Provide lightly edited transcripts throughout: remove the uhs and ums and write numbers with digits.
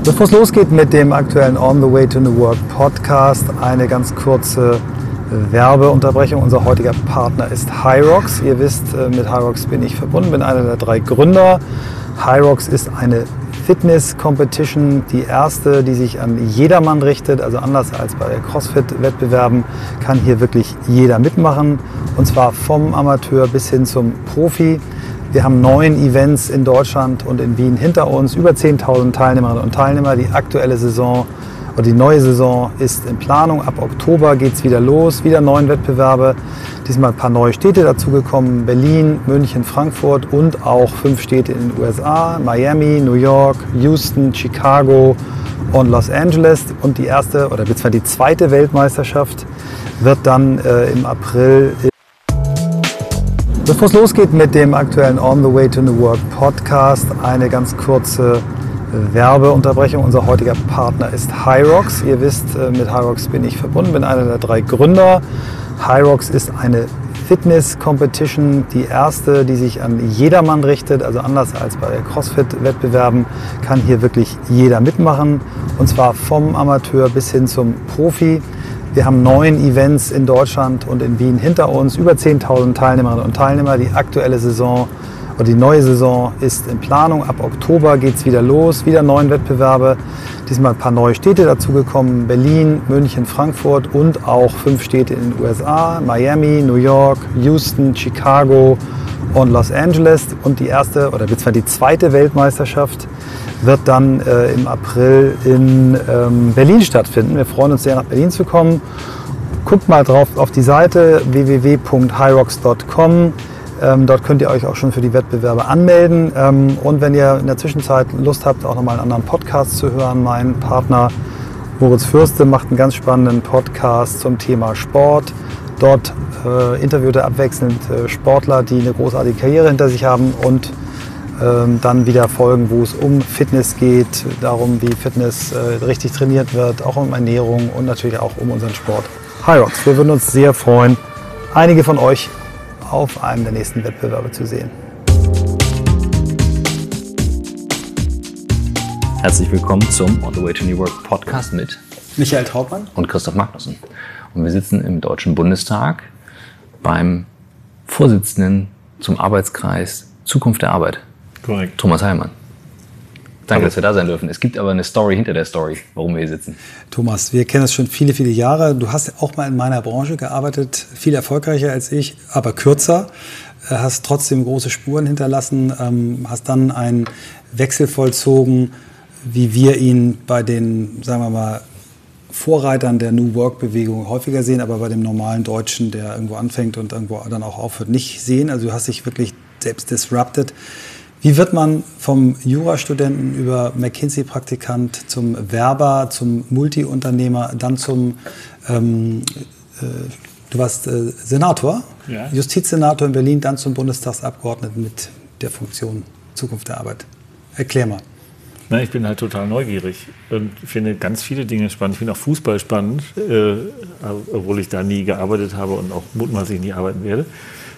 Bevor es losgeht mit dem aktuellen On the Way to New Work Podcast, eine ganz kurze Werbeunterbrechung. Unser heutiger Partner ist HYROX. Ihr wisst, mit HYROX bin ich verbunden, bin einer der 3 Gründer. HYROX ist eine Fitness-Competition, die erste, die sich an jedermann richtet. Also anders als bei CrossFit-Wettbewerben kann hier wirklich jeder mitmachen. Und zwar vom Amateur bis hin zum Profi. Wir haben 9 Events in Deutschland und in Wien hinter uns, über 10.000 Teilnehmerinnen und Teilnehmer. Die aktuelle Saison oder die neue Saison ist in Planung. Ab Oktober geht es wieder los, wieder 9 Wettbewerbe. Diesmal ein paar neue Städte dazugekommen: Berlin, München, Frankfurt und auch 5 Städte in den USA: Miami, New York, Houston, Chicago und Los Angeles. Und die erste oder beziehungsweise die zweite Weltmeisterschaft wird dann im April. Bevor es losgeht mit dem aktuellen On the Way to New Work Podcast, eine ganz kurze Werbeunterbrechung. Unser heutiger Partner ist HYROX. Ihr wisst, mit HYROX bin ich verbunden, bin einer der 3 Gründer. HYROX ist eine Fitness-Competition, die erste, die sich an jedermann richtet. Also anders als bei CrossFit-Wettbewerben kann hier wirklich jeder mitmachen. Und zwar vom Amateur bis hin zum Profi. Wir haben 9 Events in Deutschland und in Wien hinter uns, über 10.000 Teilnehmerinnen und Teilnehmer. Die aktuelle Saison oder die neue Saison ist in Planung. Ab Oktober geht es wieder los, wieder 9 Wettbewerbe. Diesmal ein paar neue Städte dazugekommen: Berlin, München, Frankfurt und auch 5 Städte in den USA: Miami, New York, Houston, Chicago und Los Angeles. Und die erste oder beziehungsweise die zweite Weltmeisterschaft wird dann im April in Berlin stattfinden. Wir freuen uns sehr, nach Berlin zu kommen. Guckt mal drauf auf die Seite www.hyrox.com. Dort könnt ihr euch auch schon für die Wettbewerbe anmelden. Und wenn ihr in der Zwischenzeit Lust habt, auch nochmal einen anderen Podcast zu hören, mein Partner Moritz Fürste macht einen ganz spannenden Podcast zum Thema Sport. Dort interviewt er abwechselnd Sportler, die eine großartige Karriere hinter sich haben, und dann wieder Folgen, wo es um Fitness geht, darum, wie Fitness richtig trainiert wird, auch um Ernährung und natürlich auch um unseren Sport. HYROX, wir würden uns sehr freuen, einige von euch auf einem der nächsten Wettbewerbe zu sehen. Herzlich willkommen zum On the Way to New Work Podcast mit Michael Trautmann und Christoph Magnussen. Und wir sitzen im Deutschen Bundestag beim Vorsitzenden zum Arbeitskreis Zukunft der Arbeit. Korrekt. Thomas Heilmann. Danke, dass wir da sein dürfen. Es gibt aber eine Story hinter der Story, warum wir hier sitzen. Thomas, wir kennen das schon viele, viele Jahre. Du hast auch mal in meiner Branche gearbeitet, viel erfolgreicher als ich, aber kürzer. Hast trotzdem große Spuren hinterlassen, hast dann einen Wechsel vollzogen, wie wir ihn bei den, sagen wir mal, Vorreitern der New Work-Bewegung häufiger sehen, aber bei dem normalen Deutschen, der irgendwo anfängt und irgendwo dann auch aufhört, nicht sehen. Also du hast dich wirklich selbst disrupted. Wie wird man vom Jurastudenten über McKinsey-Praktikant zum Werber, zum Multiunternehmer, dann zum, du warst Senator, ja. Justizsenator in Berlin, dann zum Bundestagsabgeordneten mit der Funktion Zukunft der Arbeit? Erklär mal. Na, ich bin halt total neugierig und finde ganz viele Dinge spannend. Ich finde auch Fußball spannend, obwohl ich da nie gearbeitet habe und auch mutmaßlich nie arbeiten werde.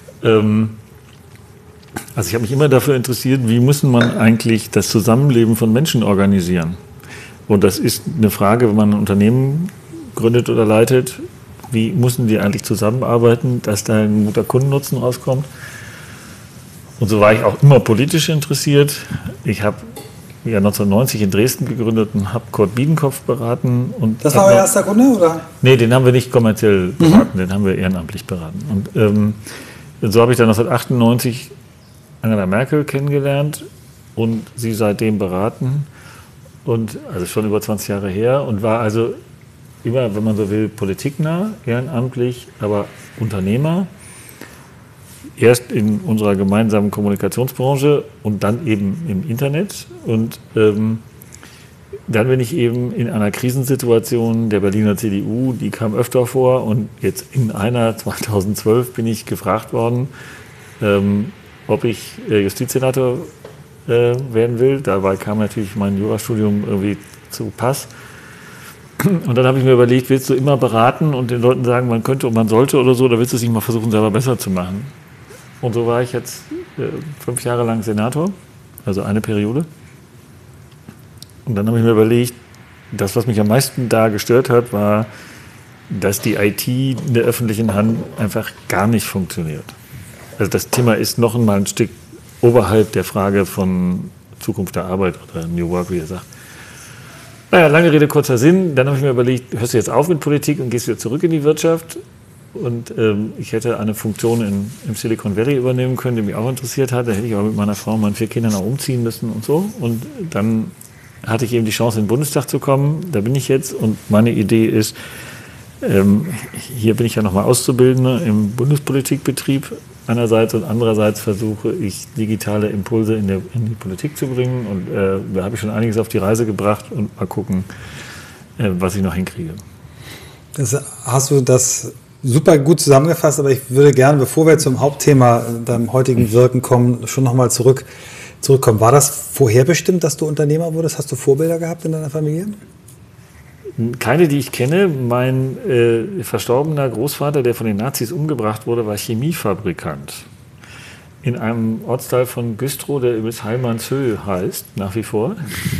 Also ich habe mich immer dafür interessiert, wie muss man eigentlich das Zusammenleben von Menschen organisieren? Und das ist eine Frage, wenn man ein Unternehmen gründet oder leitet, wie müssen die eigentlich zusammenarbeiten, dass da ein guter Kundennutzen rauskommt? Und so war ich auch immer politisch interessiert. Ich habe ja 1990 in Dresden gegründet und habe Kurt Biedenkopf beraten. Und das war euer erster Kunde, oder? Nee, den haben wir nicht kommerziell beraten, den haben wir ehrenamtlich beraten. Und so habe ich dann 1998 Angela Merkel kennengelernt und sie seitdem beraten. Und also schon über 20 Jahre her, und war also immer, wenn man so will, politiknah, ehrenamtlich, aber Unternehmer. Erst in unserer gemeinsamen Kommunikationsbranche und dann eben im Internet. Und dann bin ich eben in einer Krisensituation der Berliner CDU, die kam öfter vor. Und jetzt in einer 2012 bin ich gefragt worden, ob ich Justizsenator werden will. Dabei kam natürlich mein Jurastudium irgendwie zu Pass. Und dann habe ich mir überlegt, willst du immer beraten und den Leuten sagen, man könnte und man sollte oder so, oder willst du es nicht mal versuchen, selber besser zu machen? Und so war ich jetzt 5 Jahre lang Senator, also eine Periode. Und dann habe ich mir überlegt, das, was mich am meisten da gestört hat, war, dass die IT in der öffentlichen Hand einfach gar nicht funktioniert. Also das Thema ist noch einmal ein Stück oberhalb der Frage von Zukunft der Arbeit oder New Work, wie er sagt. Naja, lange Rede, kurzer Sinn. Dann habe ich mir überlegt, hörst du jetzt auf mit Politik und gehst wieder zurück in die Wirtschaft? Und ich hätte eine Funktion im Silicon Valley übernehmen können, die mich auch interessiert hat. Da hätte ich aber mit meiner Frau und meinen 4 Kindern auch umziehen müssen und so. Und dann hatte ich eben die Chance, in den Bundestag zu kommen. Da bin ich jetzt. Und meine Idee ist, hier bin ich ja nochmal Auszubildender im Bundespolitikbetrieb einerseits und andererseits versuche ich, digitale Impulse in die Politik zu bringen. Und da habe ich schon einiges auf die Reise gebracht und mal gucken, was ich noch hinkriege. Hast du das super gut zusammengefasst, aber ich würde gerne, bevor wir zum Hauptthema deinem heutigen Wirken kommen, schon nochmal zurückkommen. War das vorherbestimmt, dass du Unternehmer wurdest? Hast du Vorbilder gehabt in deiner Familie? Keine, die ich kenne. Mein verstorbener Großvater, der von den Nazis umgebracht wurde, war Chemiefabrikant. In einem Ortsteil von Güstrow, der übrigens Heilmannshöhe heißt, nach wie vor.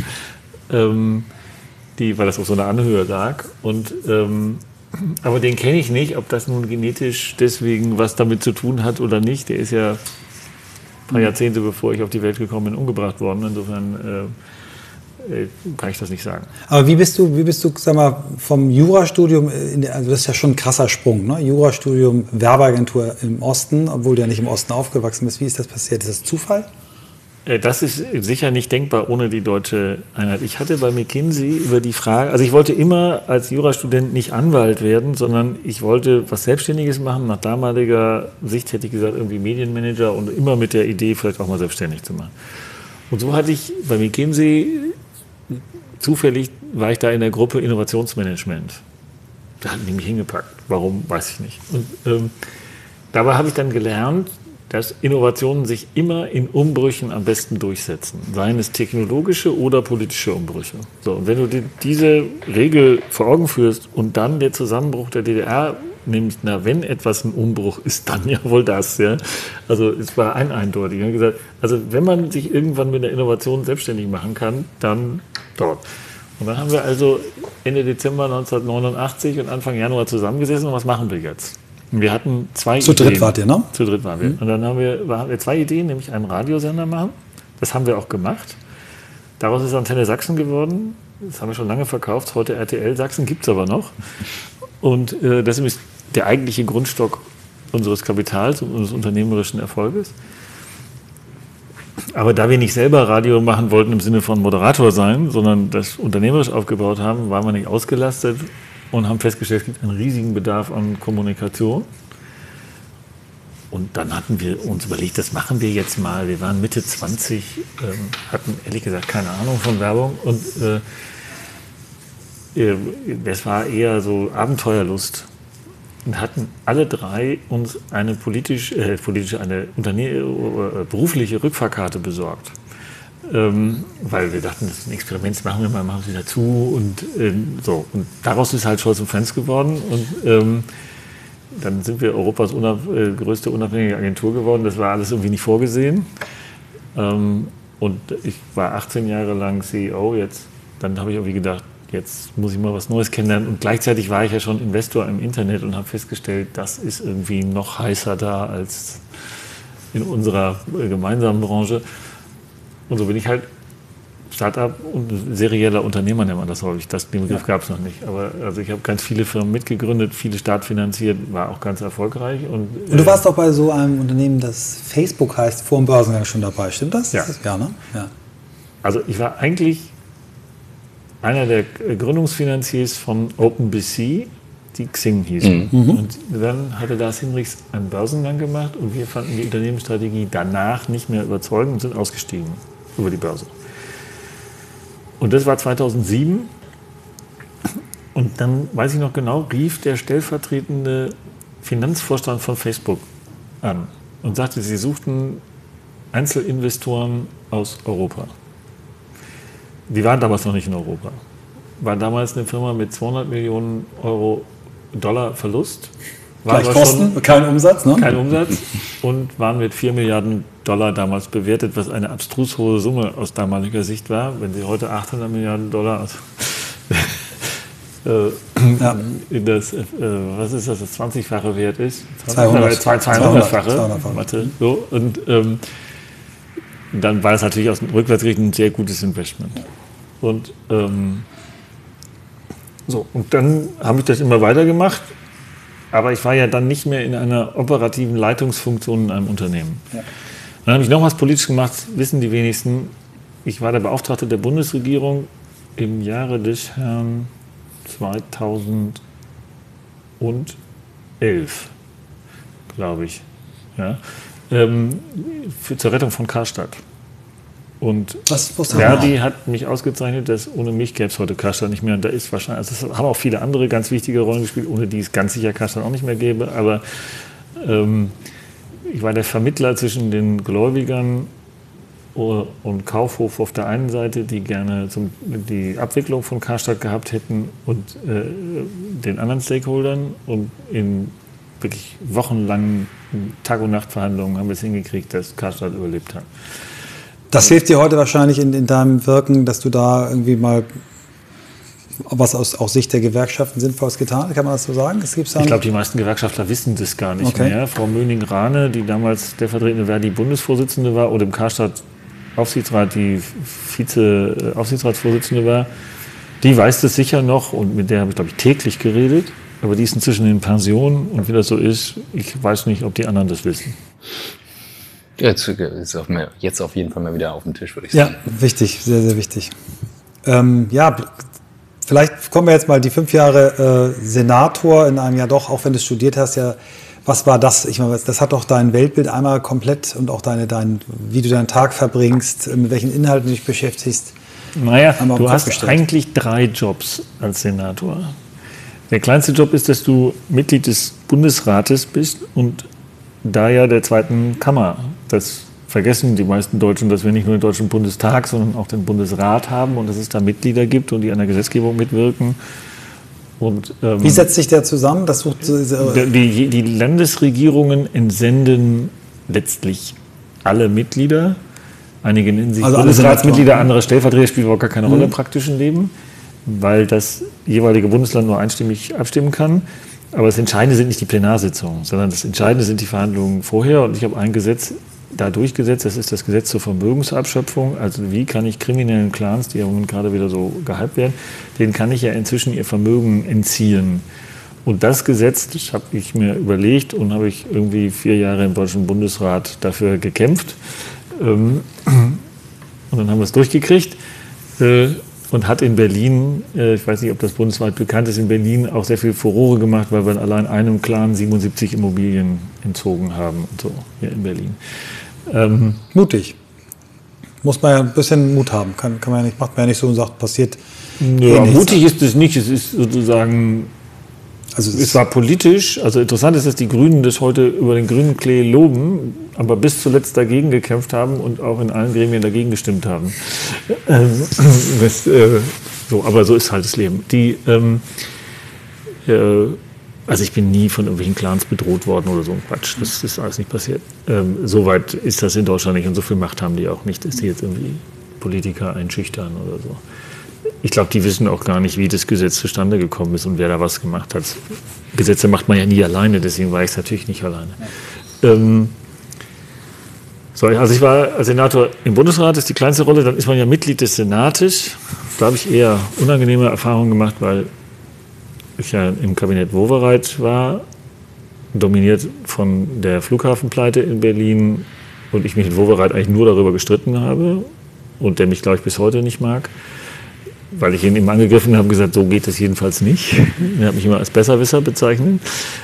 Weil das auf so einer Anhöhe lag. Und, aber den kenne ich nicht, ob das nun genetisch deswegen was damit zu tun hat oder nicht. Der ist ja ein paar Jahrzehnte, bevor ich auf die Welt gekommen bin, umgebracht worden. Insofern kann ich das nicht sagen. Aber wie bist du, sag mal, vom Jurastudium, also das ist ja schon ein krasser Sprung, ne? Jurastudium, Werbeagentur im Osten, obwohl du ja nicht im Osten aufgewachsen bist. Wie ist das passiert? Ist das Zufall? Das ist sicher nicht denkbar ohne die deutsche Einheit. Ich hatte bei McKinsey über die Frage, also ich wollte immer als Jurastudent nicht Anwalt werden, sondern ich wollte was Selbstständiges machen. Nach damaliger Sicht hätte ich gesagt, irgendwie Medienmanager und immer mit der Idee, vielleicht auch mal selbstständig zu machen. Und so hatte ich bei McKinsey, zufällig war ich da in der Gruppe Innovationsmanagement. Da hatten die mich hingepackt. Warum, weiß ich nicht. Und dabei habe ich dann gelernt, dass Innovationen sich immer in Umbrüchen am besten durchsetzen. Seien es technologische oder politische Umbrüche. So, und wenn du dir diese Regel vor Augen führst und dann der Zusammenbruch der DDR nimmst, na, wenn etwas ein Umbruch ist, dann ja wohl das. Ja? Also es war eindeutig. Ich habe gesagt, also wenn man sich irgendwann mit der Innovation selbstständig machen kann, dann dort. Und dann haben wir also Ende Dezember 1989 und Anfang Januar zusammengesessen und was machen wir jetzt? Wir hatten 2 Ideen. Zu dritt wart ihr, ne? Zu dritt waren wir. Und dann haben wir 2 Ideen, nämlich einen Radiosender machen. Das haben wir auch gemacht. Daraus ist Antenne Sachsen geworden. Das haben wir schon lange verkauft. Heute RTL Sachsen, gibt es aber noch. Und das ist der eigentliche Grundstock unseres Kapitals und unseres unternehmerischen Erfolges. Aber da wir nicht selber Radio machen wollten im Sinne von Moderator sein, sondern das unternehmerisch aufgebaut haben, waren wir nicht ausgelastet und haben festgestellt, es gibt einen riesigen Bedarf an Kommunikation. Und dann hatten wir uns überlegt, das machen wir jetzt mal. Wir waren Mitte 20, hatten ehrlich gesagt keine Ahnung von Werbung. Und das war eher so Abenteuerlust. Und hatten alle 3 uns eine berufliche Rückfahrkarte besorgt. Weil wir dachten, das ist ein Experiment, das machen wir mal, machen wir wieder zu und so. Und daraus ist halt Scholz & Friends geworden und dann sind wir Europas größte unabhängige Agentur geworden. Das war alles irgendwie nicht vorgesehen. Und ich war 18 Jahre lang CEO jetzt. Dann habe ich irgendwie gedacht, jetzt muss ich mal was Neues kennenlernen. Und gleichzeitig war ich ja schon Investor im Internet und habe festgestellt, das ist irgendwie noch heißer da als in unserer gemeinsamen Branche. Und so bin ich halt Start-up und serieller Unternehmer, nennt man das häufig. Den Begriff gab es noch nicht. Aber also ich habe ganz viele Firmen mitgegründet, viele startfinanziert, war auch ganz erfolgreich. Und du warst doch bei so einem Unternehmen, das Facebook heißt, vor dem Börsengang schon dabei. Stimmt das? Ja. Ja, ne? Ja. Also ich war eigentlich einer der Gründungsfinanziers von OpenBC, die Xing hießen. Mhm. Und dann hatte Lars Hinrichs einen Börsengang gemacht und wir fanden die Unternehmensstrategie danach nicht mehr überzeugend und sind ausgestiegen über die Börse. Und das war 2007. Und dann, weiß ich noch genau, rief der stellvertretende Finanzvorstand von Facebook an und sagte, sie suchten Einzelinvestoren aus Europa. Die waren damals noch nicht in Europa. War damals eine Firma mit 200 Millionen Dollar Verlust. Gleich Kosten, kein Umsatz, ne? Kein Umsatz und waren mit $4 Milliarden Dollar damals bewertet, was eine abstrus hohe Summe aus damaliger Sicht war. Wenn sie heute 800 Milliarden Dollar in das, was ist das 20-fache Wert ist? 200-fache. Mathe. So, und dann war es natürlich aus dem Rückwärtsrichten ein sehr gutes Investment. Und und dann habe ich das immer weitergemacht, aber ich war ja dann nicht mehr in einer operativen Leitungsfunktion in einem Unternehmen. Ja. Dann habe ich noch was politisch gemacht, wissen die wenigsten. Ich war der Beauftragte der Bundesregierung im Jahre des Herrn 2011, glaube ich, ja, zur Rettung von Karstadt. Und Verdi hat mich ausgezeichnet, dass ohne mich gäbe es heute Karstadt nicht mehr. Und da ist wahrscheinlich, also es haben auch viele andere ganz wichtige Rollen gespielt, ohne die es ganz sicher Karstadt auch nicht mehr gäbe. Aber ich war der Vermittler zwischen den Gläubigern und Kaufhof auf der einen Seite, die gerne die Abwicklung von Karstadt gehabt hätten, und den anderen Stakeholdern. Und in wirklich wochenlangen Tag- und Nachtverhandlungen haben wir es hingekriegt, dass Karstadt überlebt hat. Das hilft dir heute wahrscheinlich in deinem Wirken, dass du da irgendwie mal was aus Sicht der Gewerkschaften Sinnvolles getan hast. Kann man das so sagen? Ich glaube, die meisten Gewerkschaftler wissen das gar nicht mehr. Frau Möning-Rahne, die damals stellvertretende Verdi-Bundesvorsitzende war oder im Karstadt-Aufsichtsrat die Vize-Aufsichtsratsvorsitzende war, die weiß das sicher noch und mit der habe ich, glaube ich, täglich geredet. Aber die ist inzwischen in Pension und wie das so ist, ich weiß nicht, ob die anderen das wissen. Jetzt ist jetzt auf jeden Fall mal wieder auf dem Tisch, würde ich sagen. Ja, wichtig, sehr, sehr wichtig. Vielleicht kommen wir jetzt mal die 5 Jahre Senator in einem Jahr doch, auch wenn du studiert hast, ja, was war das? Ich meine, das hat doch dein Weltbild einmal komplett und auch wie du deinen Tag verbringst, mit welchen Inhalten du dich beschäftigst. Naja, du hast eigentlich 3 Jobs als Senator. Der kleinste Job ist, dass du Mitglied des Bundesrates bist und da ja der zweiten Kammer. Das vergessen die meisten Deutschen, dass wir nicht nur den Deutschen Bundestag, sondern auch den Bundesrat haben und dass es da Mitglieder gibt und die an der Gesetzgebung mitwirken. Und, wie setzt sich der zusammen? Die Landesregierungen entsenden letztlich alle Mitglieder. Einige nennen sich Bundesratsmitglieder, andere Stellvertreter, spielt überhaupt gar keine Rolle im praktischen Leben, weil das jeweilige Bundesland nur einstimmig abstimmen kann. Aber das Entscheidende sind nicht die Plenarsitzungen, sondern das Entscheidende sind die Verhandlungen vorher. Und ich habe ein Gesetz da durchgesetzt, das ist das Gesetz zur Vermögensabschöpfung. Also wie kann ich kriminellen Clans, die ja gerade wieder so gehypt werden, denen kann ich ja inzwischen ihr Vermögen entziehen. Und das Gesetz, das habe ich mir überlegt und habe ich irgendwie 4 Jahre im Deutschen Bundesrat dafür gekämpft. Und dann haben wir es durchgekriegt. Und hat in Berlin, ich weiß nicht, ob das bundesweit bekannt ist, in Berlin auch sehr viel Furore gemacht, weil wir allein einem Clan 77 Immobilien entzogen haben und so hier in Berlin. Mutig. Muss man ja ein bisschen Mut haben. Macht man ja nicht so und sagt, passiert. Ja, mutig ist es nicht. Es ist sozusagen. Also es war politisch, also interessant ist, dass die Grünen das heute über den grünen Klee loben, aber bis zuletzt dagegen gekämpft haben und auch in allen Gremien dagegen gestimmt haben. Aber so ist halt das Leben. Also ich bin nie von irgendwelchen Clans bedroht worden oder so ein Quatsch. Das ist alles nicht passiert. Soweit ist das in Deutschland nicht und so viel Macht haben die auch nicht, dass die jetzt irgendwie Politiker einschüchtern oder so. Ich glaube, die wissen auch gar nicht, wie das Gesetz zustande gekommen ist und wer da was gemacht hat. Gesetze macht man ja nie alleine, deswegen war ich es natürlich nicht alleine. Also ich war als Senator im Bundesrat, das ist die kleinste Rolle, dann ist man ja Mitglied des Senates. Da habe ich eher unangenehme Erfahrungen gemacht, weil ich ja im Kabinett Wowereit war, dominiert von der Flughafenpleite in Berlin und ich mich mit Wowereit eigentlich nur darüber gestritten habe und der mich, glaube ich, bis heute nicht mag. Weil ich ihn ihm angegriffen habe und gesagt, so geht es jedenfalls nicht. Er hat mich immer als Besserwisser bezeichnet.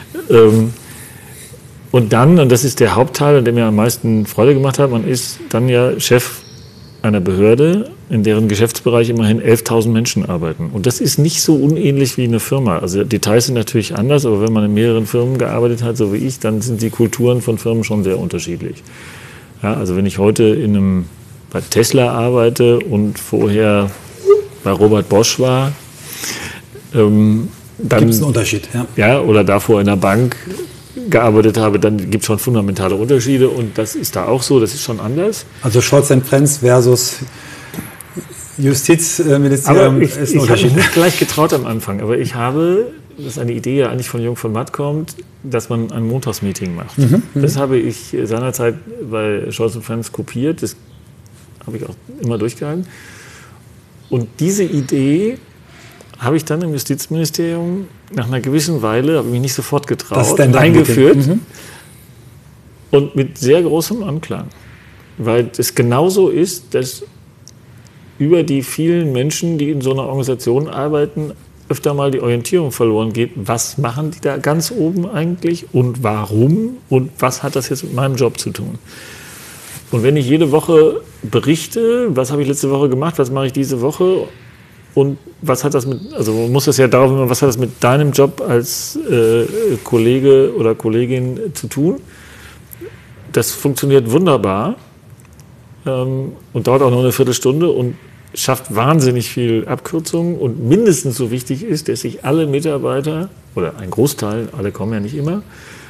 Und dann, und das ist der Hauptteil, der mir am meisten Freude gemacht hat, man ist dann ja Chef einer Behörde, in deren Geschäftsbereich immerhin 11.000 Menschen arbeiten. Und das ist nicht so unähnlich wie eine Firma. Also Details sind natürlich anders, aber wenn man in mehreren Firmen gearbeitet hat, so wie ich, dann sind die Kulturen von Firmen schon sehr unterschiedlich. Ja, also wenn ich heute bei Tesla arbeite und vorher bei Robert Bosch war, dann gibt es einen Unterschied. Ja, oder davor in der Bank, gearbeitet habe, dann gibt es schon fundamentale Unterschiede und das ist da auch so, das ist schon anders. Also Scholz and Friends versus Justizministerium ist ein Unterschied. Ich habe mich Unterschied. nicht gleich getraut am Anfang, aber ich habe, das ist eine Idee, die eigentlich von Jung von Matt kommt, dass man ein Montagsmeeting macht. Das habe ich seinerzeit bei Scholz and Friends kopiert, das habe ich auch immer durchgehalten. Und diese Idee habe ich dann im Justizministerium nach einer gewissen Weile, habe ich mich nicht sofort getraut, eingeführt und mit sehr großem Anklang. Weil es genauso ist, dass über die vielen Menschen, die in so einer Organisation arbeiten, öfter mal die Orientierung verloren geht. Was machen die da ganz oben eigentlich und warum und was hat das jetzt mit meinem Job zu tun? Und wenn ich jede Woche berichte, was habe ich letzte Woche gemacht, was mache ich diese Woche und was hat das mit, also man muss das ja darauf immer, was hat das mit deinem Job als Kollege oder Kollegin zu tun? Das funktioniert wunderbar und dauert auch nur eine Viertelstunde und schafft wahnsinnig viel Abkürzungen und mindestens so wichtig ist, dass sich alle Mitarbeiter, oder ein Großteil, alle kommen ja nicht immer,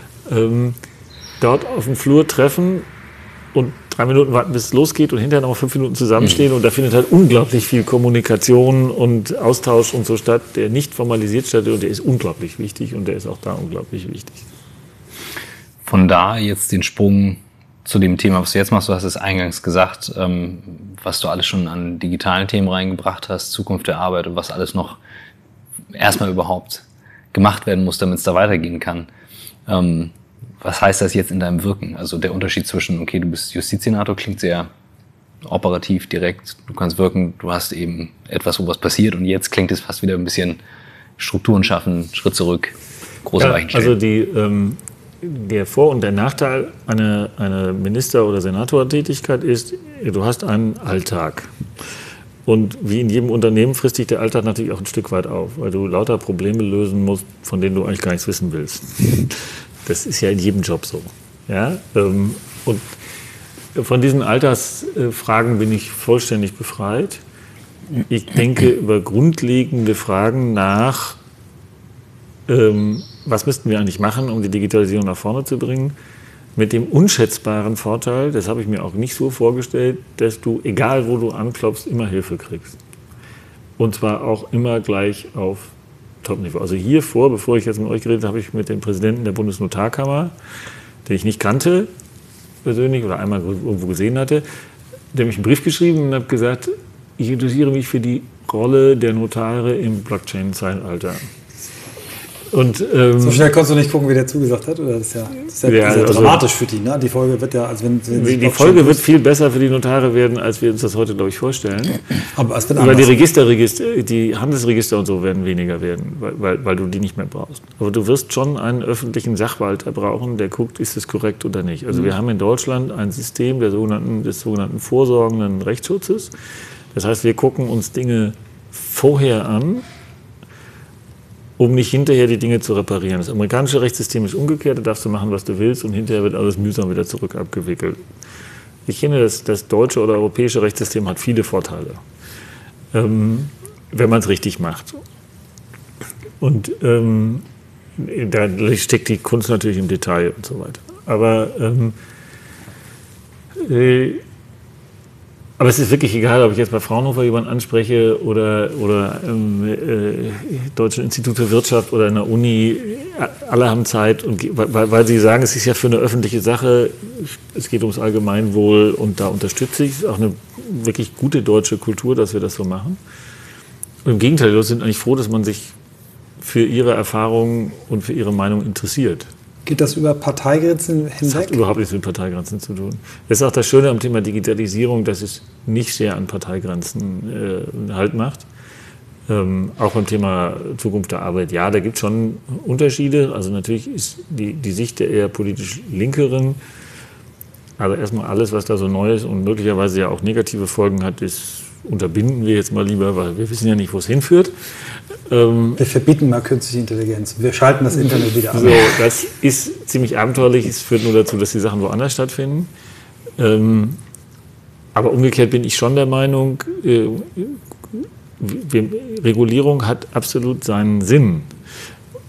dort auf dem Flur treffen und 3 Minuten warten, bis es losgeht und hinterher noch 5 Minuten zusammenstehen. Und da findet halt unglaublich viel Kommunikation und Austausch und so statt, der nicht formalisiert statt und der ist unglaublich wichtig und der ist auch da unglaublich wichtig. Von da jetzt den Sprung zu dem Thema, was du jetzt machst. Du hast es eingangs gesagt, was du alles schon an digitalen Themen reingebracht hast, Zukunft der Arbeit und was alles noch erstmal überhaupt gemacht werden muss, damit es da weitergehen kann. Was heißt das jetzt in deinem Wirken? Also der Unterschied zwischen, okay, du bist Justizsenator, klingt sehr operativ, direkt, du kannst wirken, du hast eben etwas, wo was passiert und jetzt klingt es fast wieder ein bisschen Strukturen schaffen, Schritt zurück, große Weichen stellen. Also der Vor- und der Nachteil einer Minister- oder Senatortätigkeit ist, du hast einen Alltag. Und wie in jedem Unternehmen frisst dich der Alltag natürlich auch ein Stück weit auf, weil du lauter Probleme lösen musst, von denen du eigentlich gar nichts wissen willst. Das ist ja in jedem Job so. Ja? Und von diesen Alltagsfragen bin ich vollständig befreit. Ich denke über grundlegende Fragen nach, was müssten wir eigentlich machen, um die Digitalisierung nach vorne zu bringen, mit dem unschätzbaren Vorteil, das habe ich mir auch nicht so vorgestellt, dass du, egal wo du anklopfst, immer Hilfe kriegst. Und zwar auch immer gleich auf Top-Niveau. Also bevor ich jetzt mit euch geredet habe, habe ich mit dem Präsidenten der Bundesnotarkammer, den ich nicht kannte persönlich oder einmal irgendwo gesehen hatte, der mich einen Brief geschrieben und habe gesagt, ich interessiere mich für die Rolle der Notare im Blockchain-Zeitalter. Und, so schnell konntest du nicht gucken, wie der zugesagt hat? Oder das ist ja dramatisch für die. Ne? Die Folge wird ja, also wenn die Folge wird viel besser für die Notare werden, als wir uns das heute, glaube ich, vorstellen. Aber es wird weil die Handelsregister und so werden weniger werden, weil du die nicht mehr brauchst. Aber du wirst schon einen öffentlichen Sachwalter brauchen, der guckt, ist es korrekt oder nicht. Also wir haben in Deutschland ein System des sogenannten vorsorgenden Rechtsschutzes. Das heißt, wir gucken uns Dinge vorher an, um nicht hinterher die Dinge zu reparieren. Das amerikanische Rechtssystem ist umgekehrt, da darfst du machen, was du willst und hinterher wird alles mühsam wieder zurück abgewickelt. Ich finde, das deutsche oder europäische Rechtssystem hat viele Vorteile, wenn man es richtig macht. Und da steckt die Kunst natürlich im Detail und so weiter. Aber es ist wirklich egal, ob ich jetzt bei Fraunhofer jemanden anspreche oder Deutsche Institut für Wirtschaft oder in der Uni. Alle haben Zeit, und weil sie sagen, es ist ja für eine öffentliche Sache, es geht ums Allgemeinwohl und da unterstütze ich. Es ist auch eine wirklich gute deutsche Kultur, dass wir das so machen. Und im Gegenteil, die Leute sind eigentlich froh, dass man sich für ihre Erfahrungen und für ihre Meinung interessiert. Geht das über Parteigrenzen hinweg? Das hat überhaupt nichts mit Parteigrenzen zu tun. Das ist auch das Schöne am Thema Digitalisierung, dass es nicht sehr an Parteigrenzen Halt macht. Auch beim Thema Zukunft der Arbeit, ja, da gibt es schon Unterschiede. Also natürlich ist die Sicht der eher politisch Linkeren, aber erstmal alles, was da so neu ist und möglicherweise ja auch negative Folgen hat, unterbinden wir jetzt mal lieber, weil wir wissen ja nicht, wo es hinführt. Wir verbieten mal künstliche Intelligenz. Wir schalten das Internet wieder an. So, das ist ziemlich abenteuerlich. Es führt nur dazu, dass die Sachen woanders stattfinden. Aber umgekehrt bin ich schon der Meinung, Regulierung hat absolut seinen Sinn.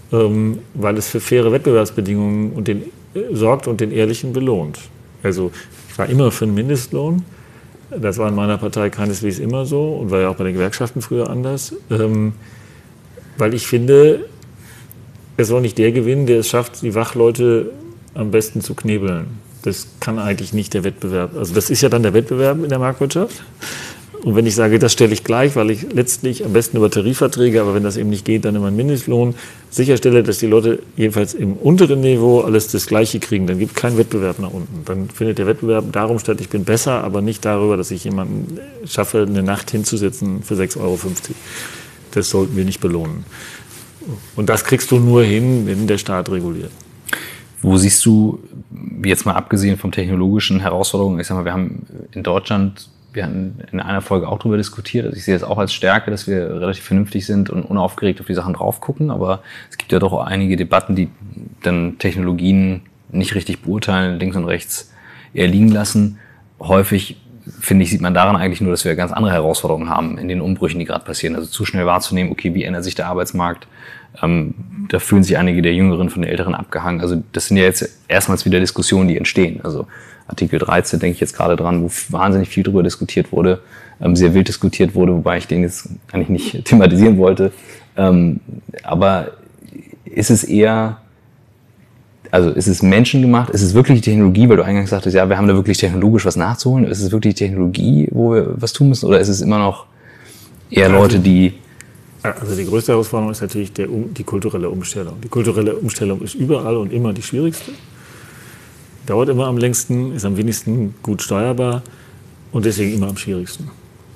weil es für faire Wettbewerbsbedingungen sorgt und den Ehrlichen belohnt. Also ich war immer für einen Mindestlohn. Das war in meiner Partei keineswegs immer so und war ja auch bei den Gewerkschaften früher anders. Weil ich finde, es soll nicht der gewinnen, der es schafft, die Wachleute am besten zu knebeln. Das kann eigentlich nicht der Wettbewerb. Also das ist ja dann der Wettbewerb in der Marktwirtschaft. Und wenn ich sage, das stelle ich gleich, weil ich letztlich am besten über Tarifverträge, aber wenn das eben nicht geht, dann immer einen Mindestlohn, sicherstelle, dass die Leute jedenfalls im unteren Niveau alles das Gleiche kriegen, dann gibt es keinen Wettbewerb nach unten. Dann findet der Wettbewerb darum statt, ich bin besser, aber nicht darüber, dass ich jemanden schaffe, eine Nacht hinzusetzen für 6,50 €. Das sollten wir nicht belohnen. Und das kriegst du nur hin, wenn der Staat reguliert. Wo siehst du, jetzt mal abgesehen von technologischen Herausforderungen, ich sag mal, wir haben in Deutschland, wir hatten in einer Folge auch darüber diskutiert, also ich sehe das auch als Stärke, dass wir relativ vernünftig sind und unaufgeregt auf die Sachen drauf gucken, aber es gibt ja doch auch einige Debatten, die dann Technologien nicht richtig beurteilen, links und rechts eher liegen lassen. Häufig, finde ich, sieht man daran eigentlich nur, dass wir ganz andere Herausforderungen haben in den Umbrüchen, die gerade passieren. Also zu schnell wahrzunehmen, okay, wie ändert sich der Arbeitsmarkt? Da fühlen sich einige der Jüngeren von den Älteren abgehangen. Also das sind ja jetzt erstmals wieder Diskussionen, die entstehen. Also Artikel 13 denke ich jetzt gerade dran, wo wahnsinnig viel drüber diskutiert wurde, sehr wild diskutiert wurde, wobei ich den jetzt eigentlich nicht thematisieren wollte. Aber ist es eher, also ist es menschengemacht, ist es wirklich die Technologie, weil du eingangs sagtest, ja, wir haben da wirklich technologisch was nachzuholen, ist es wirklich die Technologie, wo wir was tun müssen, oder ist es immer noch eher Leute, die... Also die größte Herausforderung ist natürlich die kulturelle Umstellung. Die kulturelle Umstellung ist überall und immer die schwierigste. Dauert immer am längsten, ist am wenigsten gut steuerbar und deswegen immer am schwierigsten.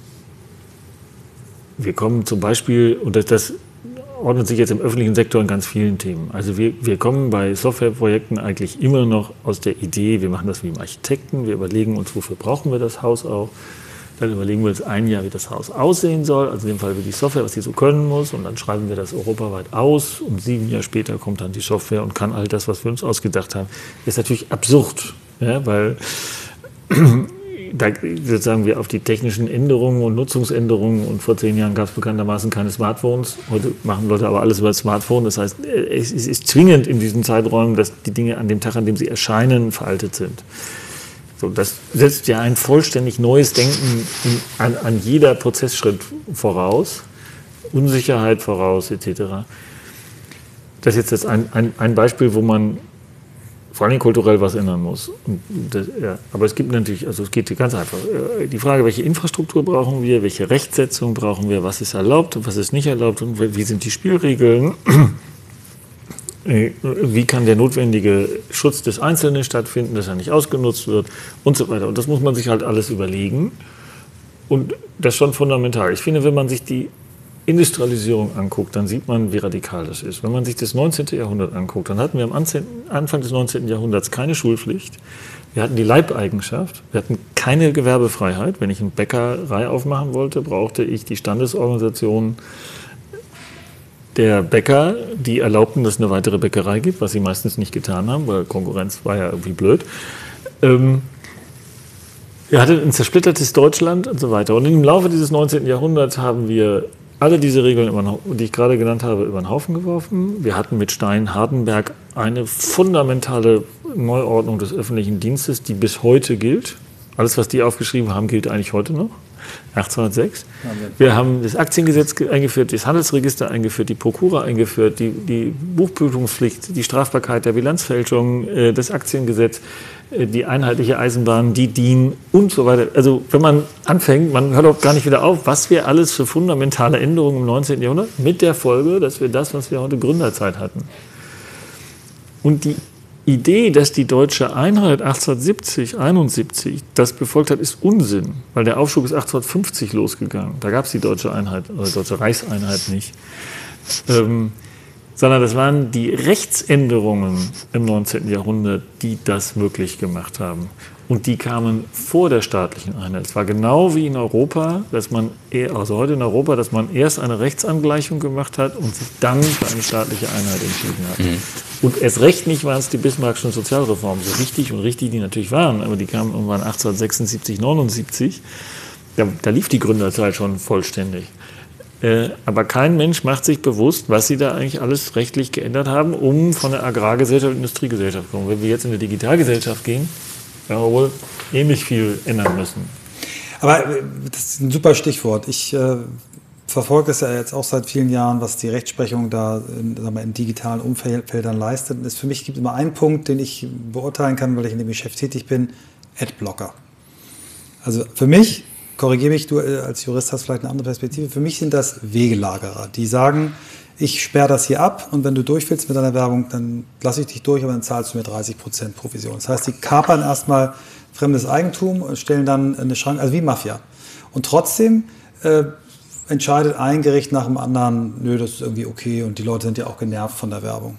Wir kommen zum Beispiel, und das ordnet sich jetzt im öffentlichen Sektor in ganz vielen Themen. Also wir kommen bei Softwareprojekten eigentlich immer noch aus der Idee, wir machen das wie im Architekten, wir überlegen uns, wofür brauchen wir das Haus auch. Dann überlegen wir uns ein Jahr, wie das Haus aussehen soll, also in dem Fall wie die Software, was sie so können muss, und dann schreiben wir das europaweit aus und 7 Jahre später kommt dann die Software und kann all das, was wir uns ausgedacht haben. Das ist natürlich absurd, ja, weil da sozusagen wir auf die technischen Änderungen und Nutzungsänderungen, und vor 10 Jahren gab es bekanntermaßen keine Smartphones, heute machen Leute aber alles über das Smartphone, das heißt, es ist zwingend in diesen Zeiträumen, dass die Dinge an dem Tag, an dem sie erscheinen, veraltet sind. So, das setzt ja ein vollständig neues Denken an jeder Prozessschritt voraus, Unsicherheit voraus, etc. Das ist jetzt ein Beispiel, wo man vor allem kulturell was ändern muss. Und das, ja, aber es gibt natürlich, also es geht ganz einfach. Die Frage, welche Infrastruktur brauchen wir, welche Rechtsetzung brauchen wir, was ist erlaubt und was ist nicht erlaubt und wie sind die Spielregeln. Wie kann der notwendige Schutz des Einzelnen stattfinden, dass er nicht ausgenutzt wird und so weiter. Und das muss man sich halt alles überlegen. Und das ist schon fundamental. Ich finde, wenn man sich die Industrialisierung anguckt, dann sieht man, wie radikal das ist. Wenn man sich das 19. Jahrhundert anguckt, dann hatten wir am Anfang des 19. Jahrhunderts keine Schulpflicht. Wir hatten die Leibeigenschaft. Wir hatten keine Gewerbefreiheit. Wenn ich eine Bäckerei aufmachen wollte, brauchte ich die Standesorganisation der Bäcker, die erlaubten, dass es eine weitere Bäckerei gibt, was sie meistens nicht getan haben, weil Konkurrenz war ja irgendwie blöd. Wir hatten ein zersplittertes Deutschland und so weiter. Und im Laufe dieses 19. Jahrhunderts haben wir alle diese Regeln, die ich gerade genannt habe, über den Haufen geworfen. Wir hatten mit Stein-Hardenberg eine fundamentale Neuordnung des öffentlichen Dienstes, die bis heute gilt. Alles, was die aufgeschrieben haben, gilt eigentlich heute noch. 1806. Wir haben das Aktiengesetz eingeführt, das Handelsregister eingeführt, die Prokura eingeführt, die Buchprüfungspflicht, die Strafbarkeit der Bilanzfälschung, das Aktiengesetz, die einheitliche Eisenbahn, die DIN und so weiter. Also wenn man anfängt, man hört auch gar nicht wieder auf, was wir alles für fundamentale Änderungen im 19. Jahrhundert, mit der Folge, dass wir das, was wir heute Gründerzeit hatten. Und die Idee, dass die deutsche Einheit 1870, 71 das befolgt hat, ist Unsinn, weil der Aufschub ist 1850 losgegangen. Da gab es die deutsche Einheit, oder deutsche Reichseinheit nicht. Sondern das waren die Rechtsänderungen im 19. Jahrhundert, die das möglich gemacht haben. Und die kamen vor der staatlichen Einheit. Es war genau wie in Europa, also heute in Europa, dass man erst eine Rechtsangleichung gemacht hat und sich dann für eine staatliche Einheit entschieden hat. Mhm. Und erst recht nicht waren es die Bismarckschen Sozialreformen, so richtig und richtig die natürlich waren, aber die kamen irgendwann 1876, 79. Da lief die Gründerzeit schon vollständig. Aber kein Mensch macht sich bewusst, was sie da eigentlich alles rechtlich geändert haben, um von der Agrargesellschaft in die Industriegesellschaft zu kommen. Wenn wir jetzt in eine Digitalgesellschaft gehen, werden wir wohl ähnlich viel ändern müssen. Aber das ist ein super Stichwort. Ich verfolge es ja jetzt auch seit vielen Jahren, was die Rechtsprechung da in digitalen Umfeldern leistet. Und für mich gibt es immer einen Punkt, den ich beurteilen kann, weil ich in dem Geschäft tätig bin: Adblocker. Also für mich, korrigiere mich, du als Jurist hast vielleicht eine andere Perspektive, für mich sind das Wegelagerer, die sagen, ich sperre das hier ab und wenn du durch willst mit deiner Werbung, dann lasse ich dich durch, aber dann zahlst du mir 30% Provision. Das heißt, die kapern erstmal fremdes Eigentum und stellen dann eine Schranke, also wie Mafia. Und trotzdem entscheidet ein Gericht nach dem anderen, nö, das ist irgendwie okay und die Leute sind ja auch genervt von der Werbung.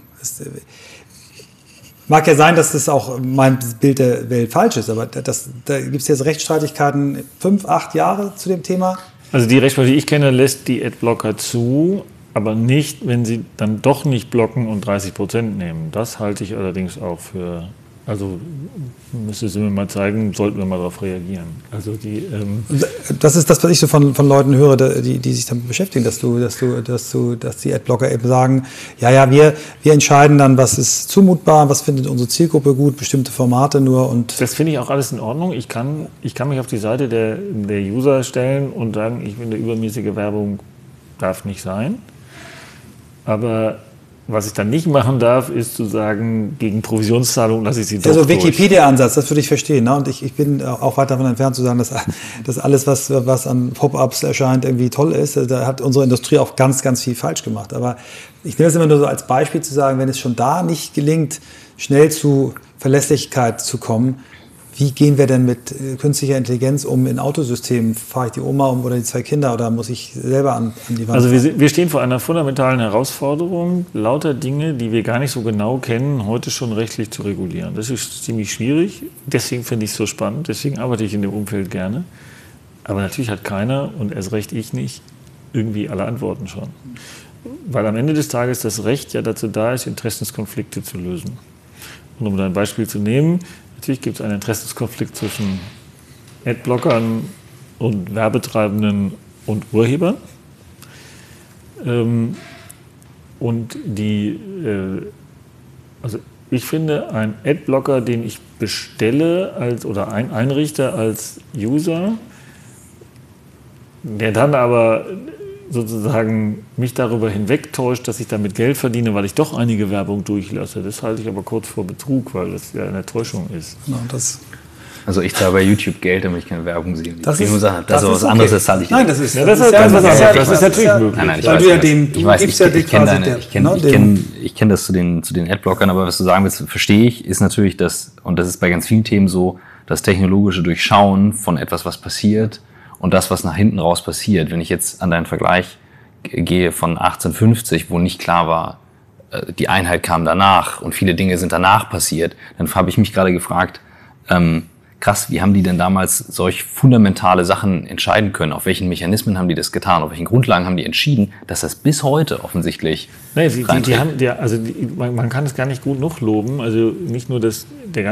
Mag ja sein, dass das auch mein Bild der Welt falsch ist, aber da gibt es jetzt Rechtsstreitigkeiten 5, 8 Jahre zu dem Thema. Also die Rechtsprechung, die ich kenne, lässt die Adblocker zu, aber nicht, wenn sie dann doch nicht blocken und 30% nehmen. Das halte ich allerdings auch für, also müsste sie mir mal zeigen, sollten wir mal darauf reagieren. Also das ist das, was ich so von Leuten höre, die sich damit beschäftigen, dass die Adblocker eben sagen, wir entscheiden dann, was ist zumutbar, was findet unsere Zielgruppe gut, bestimmte Formate nur und. Das finde ich auch alles in Ordnung. Ich kann mich auf die Seite der User stellen und sagen, ich finde, übermäßige Werbung darf nicht sein. Aber was ich dann nicht machen darf, ist zu sagen, gegen Provisionszahlung lasse ich sie doch durch. Also Wikipedia-Ansatz, das würde ich verstehen. Ne? Und ich bin auch weit davon entfernt zu sagen, dass alles, was an Pop-ups erscheint, irgendwie toll ist. Da hat unsere Industrie auch ganz, ganz viel falsch gemacht. Aber ich nehme es immer nur so als Beispiel zu sagen, wenn es schon da nicht gelingt, schnell zu Verlässlichkeit zu kommen, wie gehen wir denn mit künstlicher Intelligenz um in Autosystemen? Fahre ich die Oma um oder die 2 Kinder oder muss ich selber an die Wand? Also wir stehen vor einer fundamentalen Herausforderung, lauter Dinge, die wir gar nicht so genau kennen, heute schon rechtlich zu regulieren. Das ist ziemlich schwierig, deswegen finde ich es so spannend, deswegen arbeite ich in dem Umfeld gerne. Aber natürlich hat keiner, und erst recht ich nicht, irgendwie alle Antworten schon. Weil am Ende des Tages das Recht ja dazu da ist, Interessenskonflikte zu lösen. Und um da ein Beispiel zu nehmen, natürlich gibt es einen Interessenskonflikt zwischen Adblockern und Werbetreibenden und Urhebern. Also ich finde, ein Adblocker, den ich bestelle oder einrichte als User, der dann aber sozusagen mich darüber hinwegtäuscht, dass ich damit Geld verdiene, weil ich doch einige Werbung durchlasse. Das halte ich aber kurz vor Betrug, weil das ja eine Täuschung ist. Ja, also ich zahle bei YouTube Geld, damit ich keine Werbung sehe. Das ist was okay. anderes, das zahle ich nicht. Nein, das ist natürlich möglich. Ich kenne das zu den Adblockern, aber was du sagen willst, verstehe ich, ist natürlich das, und das ist bei ganz vielen Themen so, das technologische Durchschauen von etwas, was passiert, und das, was nach hinten raus passiert. Wenn ich jetzt an deinen Vergleich gehe von 1850, wo nicht klar war, die Einheit kam danach und viele Dinge sind danach passiert, dann habe ich mich gerade gefragt, krass, wie haben die denn damals solch fundamentale Sachen entscheiden können? Auf welchen Mechanismen haben die das getan? Auf welchen Grundlagen haben die entschieden, dass das bis heute offensichtlich man kann es gar nicht gut noch loben. Also nicht nur bis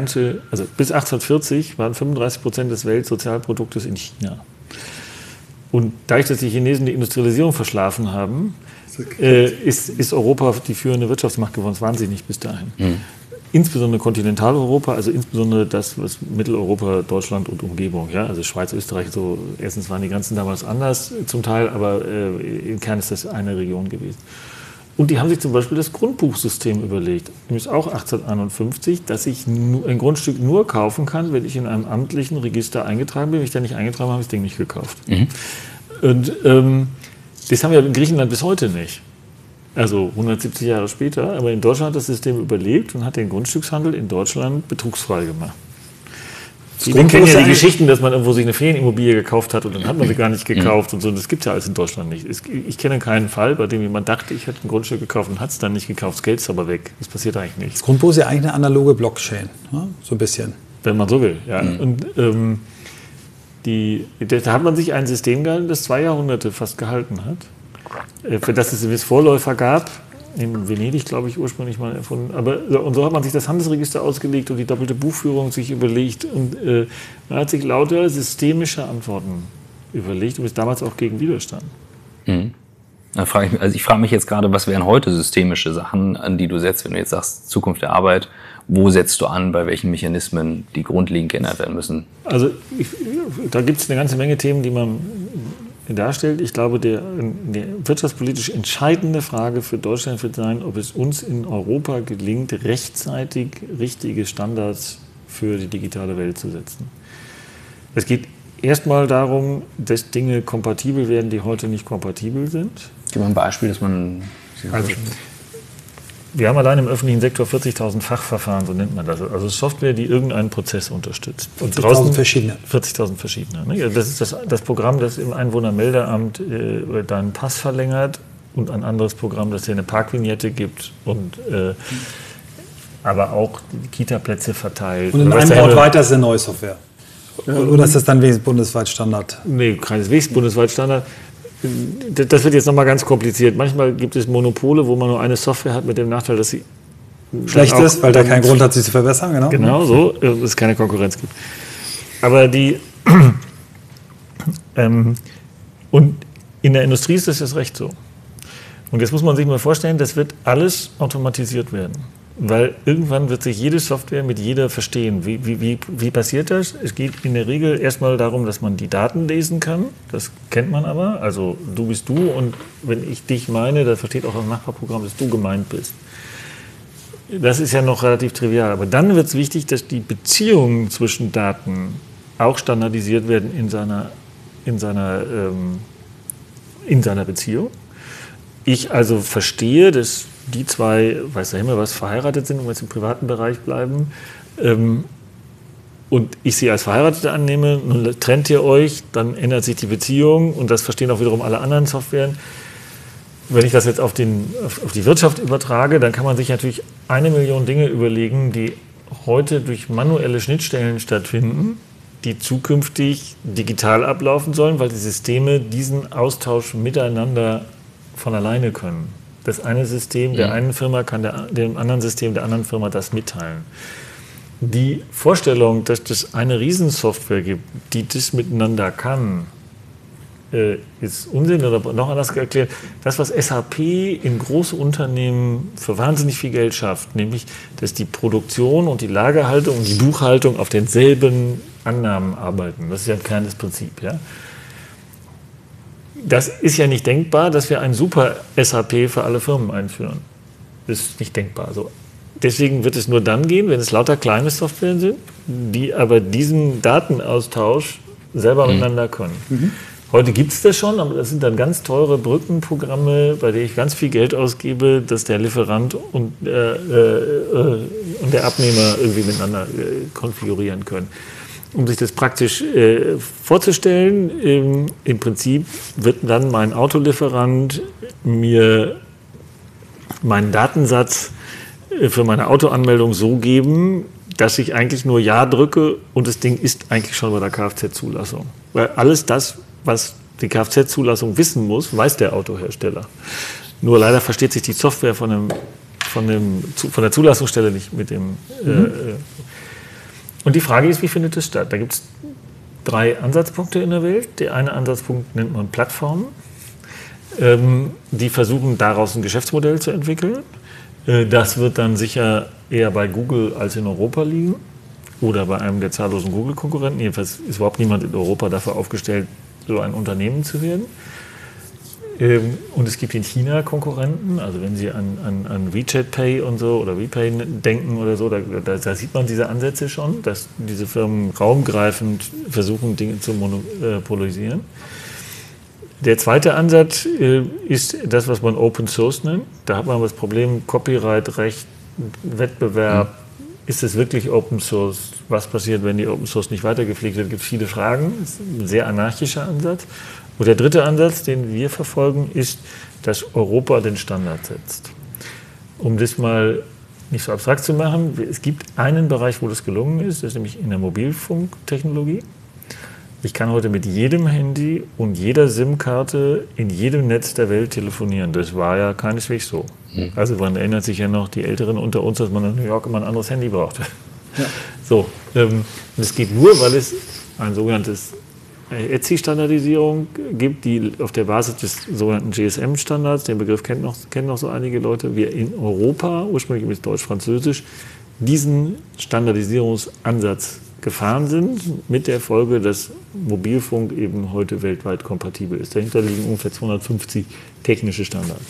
1840 waren 35% des Weltsozialproduktes in China. Und dadurch, dass die Chinesen die Industrialisierung verschlafen haben, ist Europa die führende Wirtschaftsmacht geworden. Das waren sie nicht bis dahin. Insbesondere Kontinentaleuropa, also insbesondere das, was Mitteleuropa, Deutschland und Umgebung, ja, also Schweiz, Österreich, so, erstens waren die Grenzen damals anders zum Teil, aber im Kern ist das eine Region gewesen. Und die haben sich zum Beispiel das Grundbuchsystem überlegt, nämlich auch 1851, dass ich ein Grundstück nur kaufen kann, wenn ich in einem amtlichen Register eingetragen bin. Wenn ich da nicht eingetragen habe, habe ich das Ding nicht gekauft. Und das haben wir in Griechenland bis heute nicht. Also 170 Jahre später, aber in Deutschland hat das System überlebt und hat den Grundstückshandel in Deutschland betrugsfrei gemacht. Sie kennen ja die Geschichten, dass man irgendwo sich eine Ferienimmobilie gekauft hat und dann hat man sie gar nicht gekauft und so. Das gibt es ja alles in Deutschland nicht. Ich kenne keinen Fall, bei dem jemand dachte, ich hätte ein Grundstück gekauft und hat es dann nicht gekauft. Das Geld ist aber weg. Das passiert eigentlich nicht. Das Grundbuch ist ja eigentlich eine analoge Blockchain, ne? So ein bisschen. Wenn man so will, ja. Und da hat man sich ein System gehalten, das 2 Jahrhunderte fast gehalten hat. Für das es Vorläufer gab, in Venedig, glaube ich, ursprünglich mal erfunden. Und so hat man sich das Handelsregister ausgelegt und die doppelte Buchführung sich überlegt. Und man hat sich lauter systemische Antworten überlegt und ist damals auch gegen Widerstand. Ich frage mich jetzt gerade, was wären heute systemische Sachen, an die du setzt, wenn du jetzt sagst, Zukunft der Arbeit? Wo setzt du an, bei welchen Mechanismen die grundlegend geändert werden müssen? Also da gibt es eine ganze Menge Themen, die man darstellt. Ich glaube, die wirtschaftspolitisch entscheidende Frage für Deutschland wird sein, ob es uns in Europa gelingt, rechtzeitig richtige Standards für die digitale Welt zu setzen. Es geht erstmal darum, dass Dinge kompatibel werden, die heute nicht kompatibel sind. Gib mal ein Beispiel, dass man... Also, wir haben allein im öffentlichen Sektor 40.000 Fachverfahren, so nennt man das. Also Software, die irgendeinen Prozess unterstützt. 40.000 verschiedene. 40.000 verschiedene. Ne? Das ist das Programm, das im Einwohnermeldeamt deinen Pass verlängert und ein anderes Programm, das dir eine Parkvignette gibt und aber auch Kita-Plätze verteilt. Und in einem Ort weiter ist eine neue Software. Oder ist das dann wenigstens bundesweit Standard? Nee, keineswegs bundesweit Standard. Das wird jetzt nochmal ganz kompliziert. Manchmal gibt es Monopole, wo man nur eine Software hat mit dem Nachteil, dass sie schlecht ist, weil da keinen Grund hat, sie zu verbessern. Genau, genau so, dass es keine Konkurrenz gibt. Aber und in der Industrie ist das jetzt recht so. Und jetzt muss man sich mal vorstellen, das wird alles automatisiert werden. Weil irgendwann wird sich jede Software mit jeder verstehen. Wie passiert das? Es geht in der Regel erstmal darum, dass man die Daten lesen kann. Das kennt man aber. Also du bist du und wenn ich dich meine, dann versteht auch das Nachbarprogramm, dass du gemeint bist. Das ist ja noch relativ trivial. Aber dann wird es wichtig, dass die Beziehungen zwischen Daten auch standardisiert werden in seiner Beziehung. Ich also verstehe, dass die zwei, weiß der Himmel was, verheiratet sind und jetzt im privaten Bereich bleiben und ich sie als Verheiratete annehme, nun trennt ihr euch, dann ändert sich die Beziehung und das verstehen auch wiederum alle anderen Softwaren. Wenn ich das jetzt auf die Wirtschaft übertrage, dann kann man sich natürlich 1 Million Dinge überlegen, die heute durch manuelle Schnittstellen stattfinden, die zukünftig digital ablaufen sollen, weil die Systeme diesen Austausch miteinander von alleine können. Das eine System der einen Firma kann dem anderen System der anderen Firma das mitteilen. Die Vorstellung, dass es eine Riesensoftware gibt, die das miteinander kann, ist Unsinn oder noch anders erklärt. Das, was SAP in große Unternehmen für wahnsinnig viel Geld schafft, nämlich, dass die Produktion und die Lagerhaltung und die Buchhaltung auf denselben Annahmen arbeiten. Das ist ja ein kleines Prinzip, ja. Das ist ja nicht denkbar, dass wir ein super SAP für alle Firmen einführen. Das ist nicht denkbar. So. Deswegen wird es nur dann gehen, wenn es lauter kleine Software sind, die aber diesen Datenaustausch selber miteinander können. Heute gibt es das schon, aber das sind dann ganz teure Brückenprogramme, bei denen ich ganz viel Geld ausgebe, dass der Lieferant und der Abnehmer irgendwie miteinander konfigurieren können. Um sich das praktisch vorzustellen, im Prinzip wird dann mein Autolieferant mir meinen Datensatz für meine Autoanmeldung so geben, dass ich eigentlich nur Ja drücke und das Ding ist eigentlich schon bei der Kfz-Zulassung. Weil alles das, was die Kfz-Zulassung wissen muss, weiß der Autohersteller. Nur leider versteht sich die Software von der Zulassungsstelle nicht mit dem... Und die Frage ist, wie findet es statt? Da gibt es 3 Ansatzpunkte in der Welt. Der eine Ansatzpunkt nennt man Plattformen. Die versuchen, daraus ein Geschäftsmodell zu entwickeln. Das wird dann sicher eher bei Google als in Europa liegen oder bei einem der zahllosen Google-Konkurrenten. Jedenfalls ist überhaupt niemand in Europa dafür aufgestellt, so ein Unternehmen zu werden. Und es gibt in China Konkurrenten, also wenn Sie an WeChat Pay und so oder WePay denken oder so, da sieht man diese Ansätze schon, dass diese Firmen raumgreifend versuchen, Dinge zu monopolisieren. Der zweite Ansatz ist das, was man Open Source nennt. Da hat man das Problem Copyright, Recht, Wettbewerb. Ist es wirklich Open Source? Was passiert, wenn die Open Source nicht weitergepflegt wird? Es gibt viele Fragen. Das ist ein sehr anarchischer Ansatz. Und der dritte Ansatz, den wir verfolgen, ist, dass Europa den Standard setzt. Um das mal nicht so abstrakt zu machen, es gibt einen Bereich, wo das gelungen ist, das ist nämlich in der Mobilfunktechnologie. Ich kann heute mit jedem Handy und jeder SIM-Karte in jedem Netz der Welt telefonieren. Das war ja keineswegs so. Also man erinnert sich ja noch, die Älteren unter uns, dass man in New York immer ein anderes Handy brauchte. Ja. So, und es geht nur, weil es ein sogenanntes ETSI-Standardisierung gibt, die auf der Basis des sogenannten GSM-Standards, den Begriff kennen noch so einige Leute, wir in Europa, ursprünglich mit Deutsch-Französisch, diesen Standardisierungsansatz gefahren sind, mit der Folge, dass Mobilfunk eben heute weltweit kompatibel ist. Dahinter liegen ungefähr 250 technische Standards.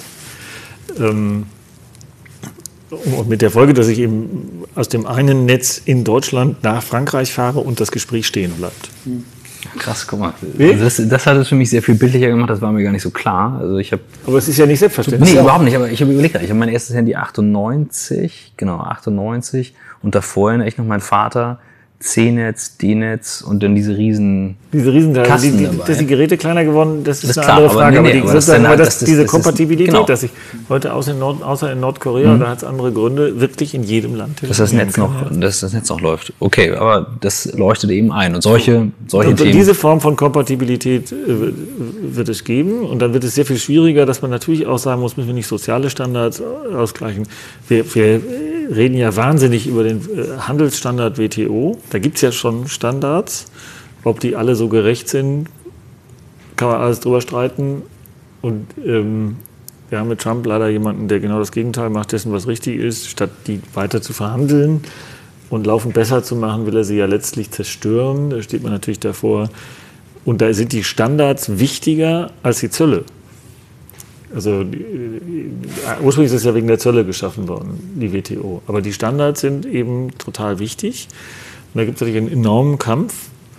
Und mit der Folge, dass ich eben aus dem einen Netz in Deutschland nach Frankreich fahre und das Gespräch stehen bleibt. Krass, guck mal. Das hat es für mich sehr viel bildlicher gemacht, das war mir gar nicht so klar. Also aber es ist ja nicht selbstverständlich. Nee, überhaupt nicht, aber ich habe überlegt, ich habe mein erstes Handy 98, und davor erinnere ich noch meinen Vater, C-Netz, D-Netz und dann diese riesen Kasten dabei. Dass die Geräte kleiner geworden, das ist eine klar, andere Frage. aber diese Kompatibilität, genau. dass ich heute außer in Nordkorea, da hat es andere Gründe, wirklich in jedem Land dass das Netz noch läuft. Okay, aber das leuchtet eben ein. Und solche Themen. Diese Form von Kompatibilität wird es geben. Und dann wird es sehr viel schwieriger, dass man natürlich auch sagen muss, müssen wir nicht soziale Standards ausgleichen. Wir reden ja wahnsinnig über den Handelsstandard WTO. Da gibt es ja schon Standards. Ob die alle so gerecht sind, kann man alles drüber streiten. Und wir haben mit Trump leider jemanden, der genau das Gegenteil macht dessen, was richtig ist. Statt die weiter zu verhandeln und laufend besser zu machen, will er sie ja letztlich zerstören. Da steht man natürlich davor. Und da sind die Standards wichtiger als die Zölle. Also ursprünglich ist es ja wegen der Zölle geschaffen worden, die WTO. Aber die Standards sind eben total wichtig. Und da gibt es natürlich einen enormen Kampf.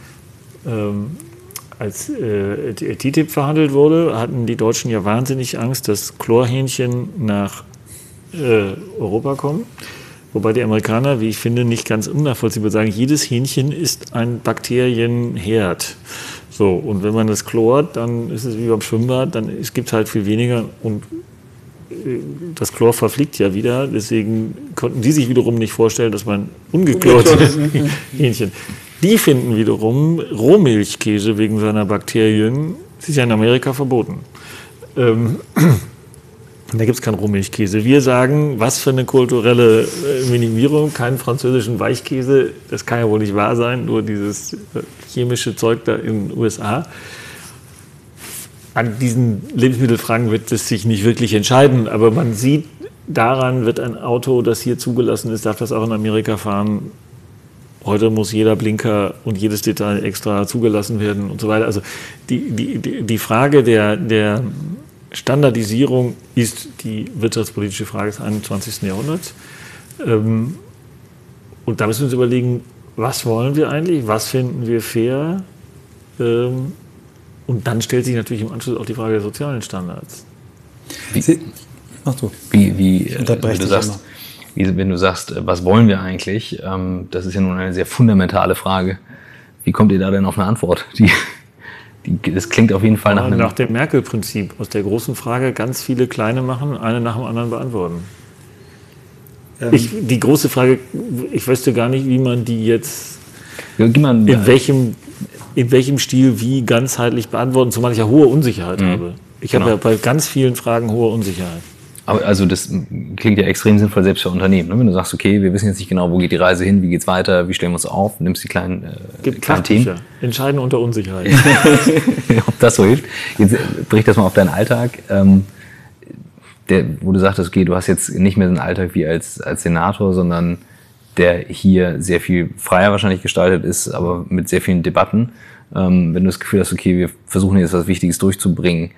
Als TTIP verhandelt wurde, hatten die Deutschen ja wahnsinnig Angst, dass Chlorhähnchen nach Europa kommen. Wobei die Amerikaner, wie ich finde, nicht ganz unnachvollziehbar sagen, jedes Hähnchen ist ein Bakterienherd. So, und wenn man das chlort, dann ist es wie beim Schwimmbad, es gibt halt viel weniger und das Chlor verfliegt ja wieder. Deswegen konnten die sich wiederum nicht vorstellen, dass man ungeklortes Hähnchen. Die finden wiederum Rohmilchkäse wegen seiner Bakterien, das ist ja in Amerika verboten. Da gibt es keinen Rohmilchkäse. Wir sagen, was für eine kulturelle Minimierung, keinen französischen Weichkäse, das kann ja wohl nicht wahr sein, nur dieses chemische Zeug da in den USA. An diesen Lebensmittelfragen wird es sich nicht wirklich entscheiden, aber man sieht, daran wird ein Auto, das hier zugelassen ist, darf das auch in Amerika fahren. Heute muss jeder Blinker und jedes Detail extra zugelassen werden und so weiter. Also die Frage der Standardisierung ist die wirtschaftspolitische Frage des 21. Jahrhunderts. Und da müssen wir uns überlegen, was wollen wir eigentlich, was finden wir fair? Und dann stellt sich natürlich im Anschluss auch die Frage der sozialen Standards. Wenn du sagst, was wollen wir eigentlich, das ist ja nun eine sehr fundamentale Frage. Wie kommt ihr da denn auf eine Antwort? Das klingt auf jeden Fall nach dem Merkel-Prinzip. Aus der großen Frage ganz viele kleine machen, eine nach dem anderen beantworten. Die große Frage, ich wüsste gar nicht, wie man die jetzt in welchem Stil wie ganzheitlich beantworten, zumal ich ja hohe Unsicherheit habe. Ich habe ja bei ganz vielen Fragen hohe Unsicherheit. Aber also das klingt ja extrem sinnvoll, selbst für Unternehmen. Ne? Wenn du sagst, okay, wir wissen jetzt nicht genau, wo geht die Reise hin, wie geht's weiter, wie stellen wir uns auf, nimmst die kleinen Themen. Entscheiden unter Unsicherheit. Ob das so hilft. Jetzt brich das mal auf deinen Alltag. Wo du sagtest, okay, du hast jetzt nicht mehr so einen Alltag wie als Senator, sondern der hier sehr viel freier wahrscheinlich gestaltet ist, aber mit sehr vielen Debatten. Wenn du das Gefühl hast, okay, wir versuchen jetzt was Wichtiges durchzubringen,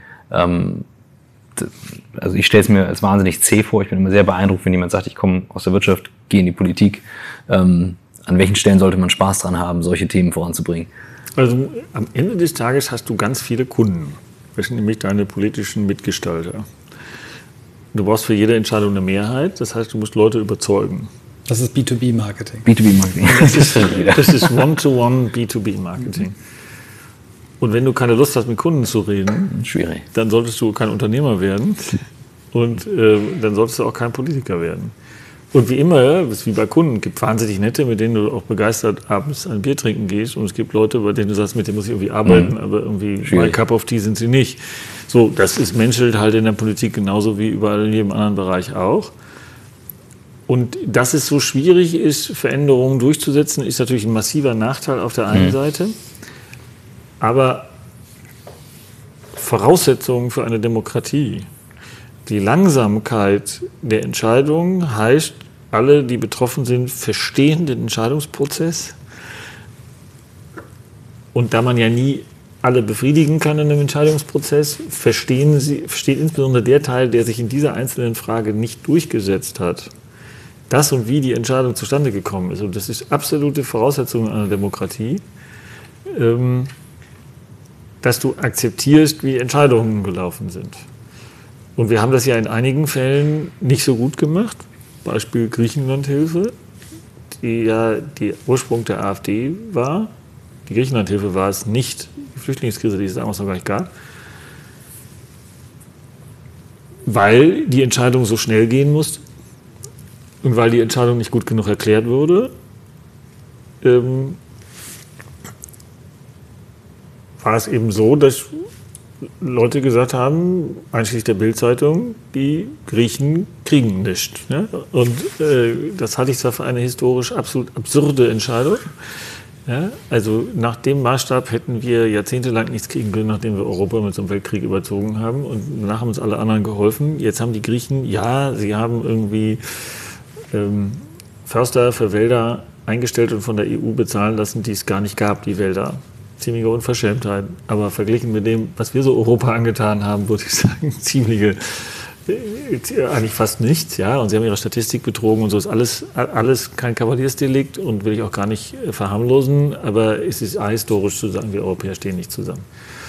also ich stelle es mir als wahnsinnig zäh vor. Ich bin immer sehr beeindruckt, wenn jemand sagt, ich komme aus der Wirtschaft, gehe in die Politik. An welchen Stellen sollte man Spaß dran haben, solche Themen voranzubringen? Also am Ende des Tages hast du ganz viele Kunden. Das sind nämlich deine politischen Mitgestalter. Du brauchst für jede Entscheidung eine Mehrheit. Das heißt, du musst Leute überzeugen. Das ist B2B-Marketing. B2B-Marketing. Das ist One-to-One B2B-Marketing. Und wenn du keine Lust hast, mit Kunden zu reden, schwierig, dann solltest du kein Unternehmer werden und dann solltest du auch kein Politiker werden. Und wie immer, es ist wie bei Kunden, gibt wahnsinnig nette, mit denen du auch begeistert abends ein Bier trinken gehst. Und es gibt Leute, bei denen du sagst, mit denen muss ich irgendwie arbeiten, aber irgendwie my cup of tea sind sie nicht. So, das ist menschelt halt in der Politik genauso wie überall in jedem anderen Bereich auch. Und dass es so schwierig ist, Veränderungen durchzusetzen, ist natürlich ein massiver Nachteil auf der einen Seite. aber Voraussetzungen für eine Demokratie. Die Langsamkeit der Entscheidung heißt, alle, die betroffen sind, verstehen den Entscheidungsprozess. Und da man ja nie alle befriedigen kann in einem Entscheidungsprozess, versteht insbesondere der Teil, der sich in dieser einzelnen Frage nicht durchgesetzt hat, das und wie die Entscheidung zustande gekommen ist. Und das ist absolute Voraussetzung einer Demokratie, dass du akzeptierst, wie Entscheidungen gelaufen sind. Und wir haben das ja in einigen Fällen nicht so gut gemacht. Beispiel Griechenlandhilfe, die ja der Ursprung der AfD war. Die Griechenlandhilfe war es nicht, die Flüchtlingskrise, die es damals noch gar nicht gab. Weil die Entscheidung so schnell gehen musste und weil die Entscheidung nicht gut genug erklärt wurde, war es eben so, dass Leute gesagt haben, einschließlich der Bild-Zeitung, die Griechen kriegen nichts. Ne? Und das halte ich zwar für eine historisch absolut absurde Entscheidung. Ja? Also nach dem Maßstab hätten wir jahrzehntelang nichts kriegen können, nachdem wir Europa mit so einem Weltkrieg überzogen haben. Und danach haben uns alle anderen geholfen. Jetzt haben die Griechen, ja, sie haben irgendwie Förster für Wälder eingestellt und von der EU bezahlen lassen, die es gar nicht gab, die Wälder. Ziemliche Unverschämtheit. Aber verglichen mit dem, was wir so Europa angetan haben, würde ich sagen, ziemliche, eigentlich fast nichts. Ja? Und sie haben ihre Statistik betrogen und so ist alles kein Kavaliersdelikt und will ich auch gar nicht verharmlosen. Aber es ist ahistorisch zu sagen, wir Europäer stehen nicht zusammen.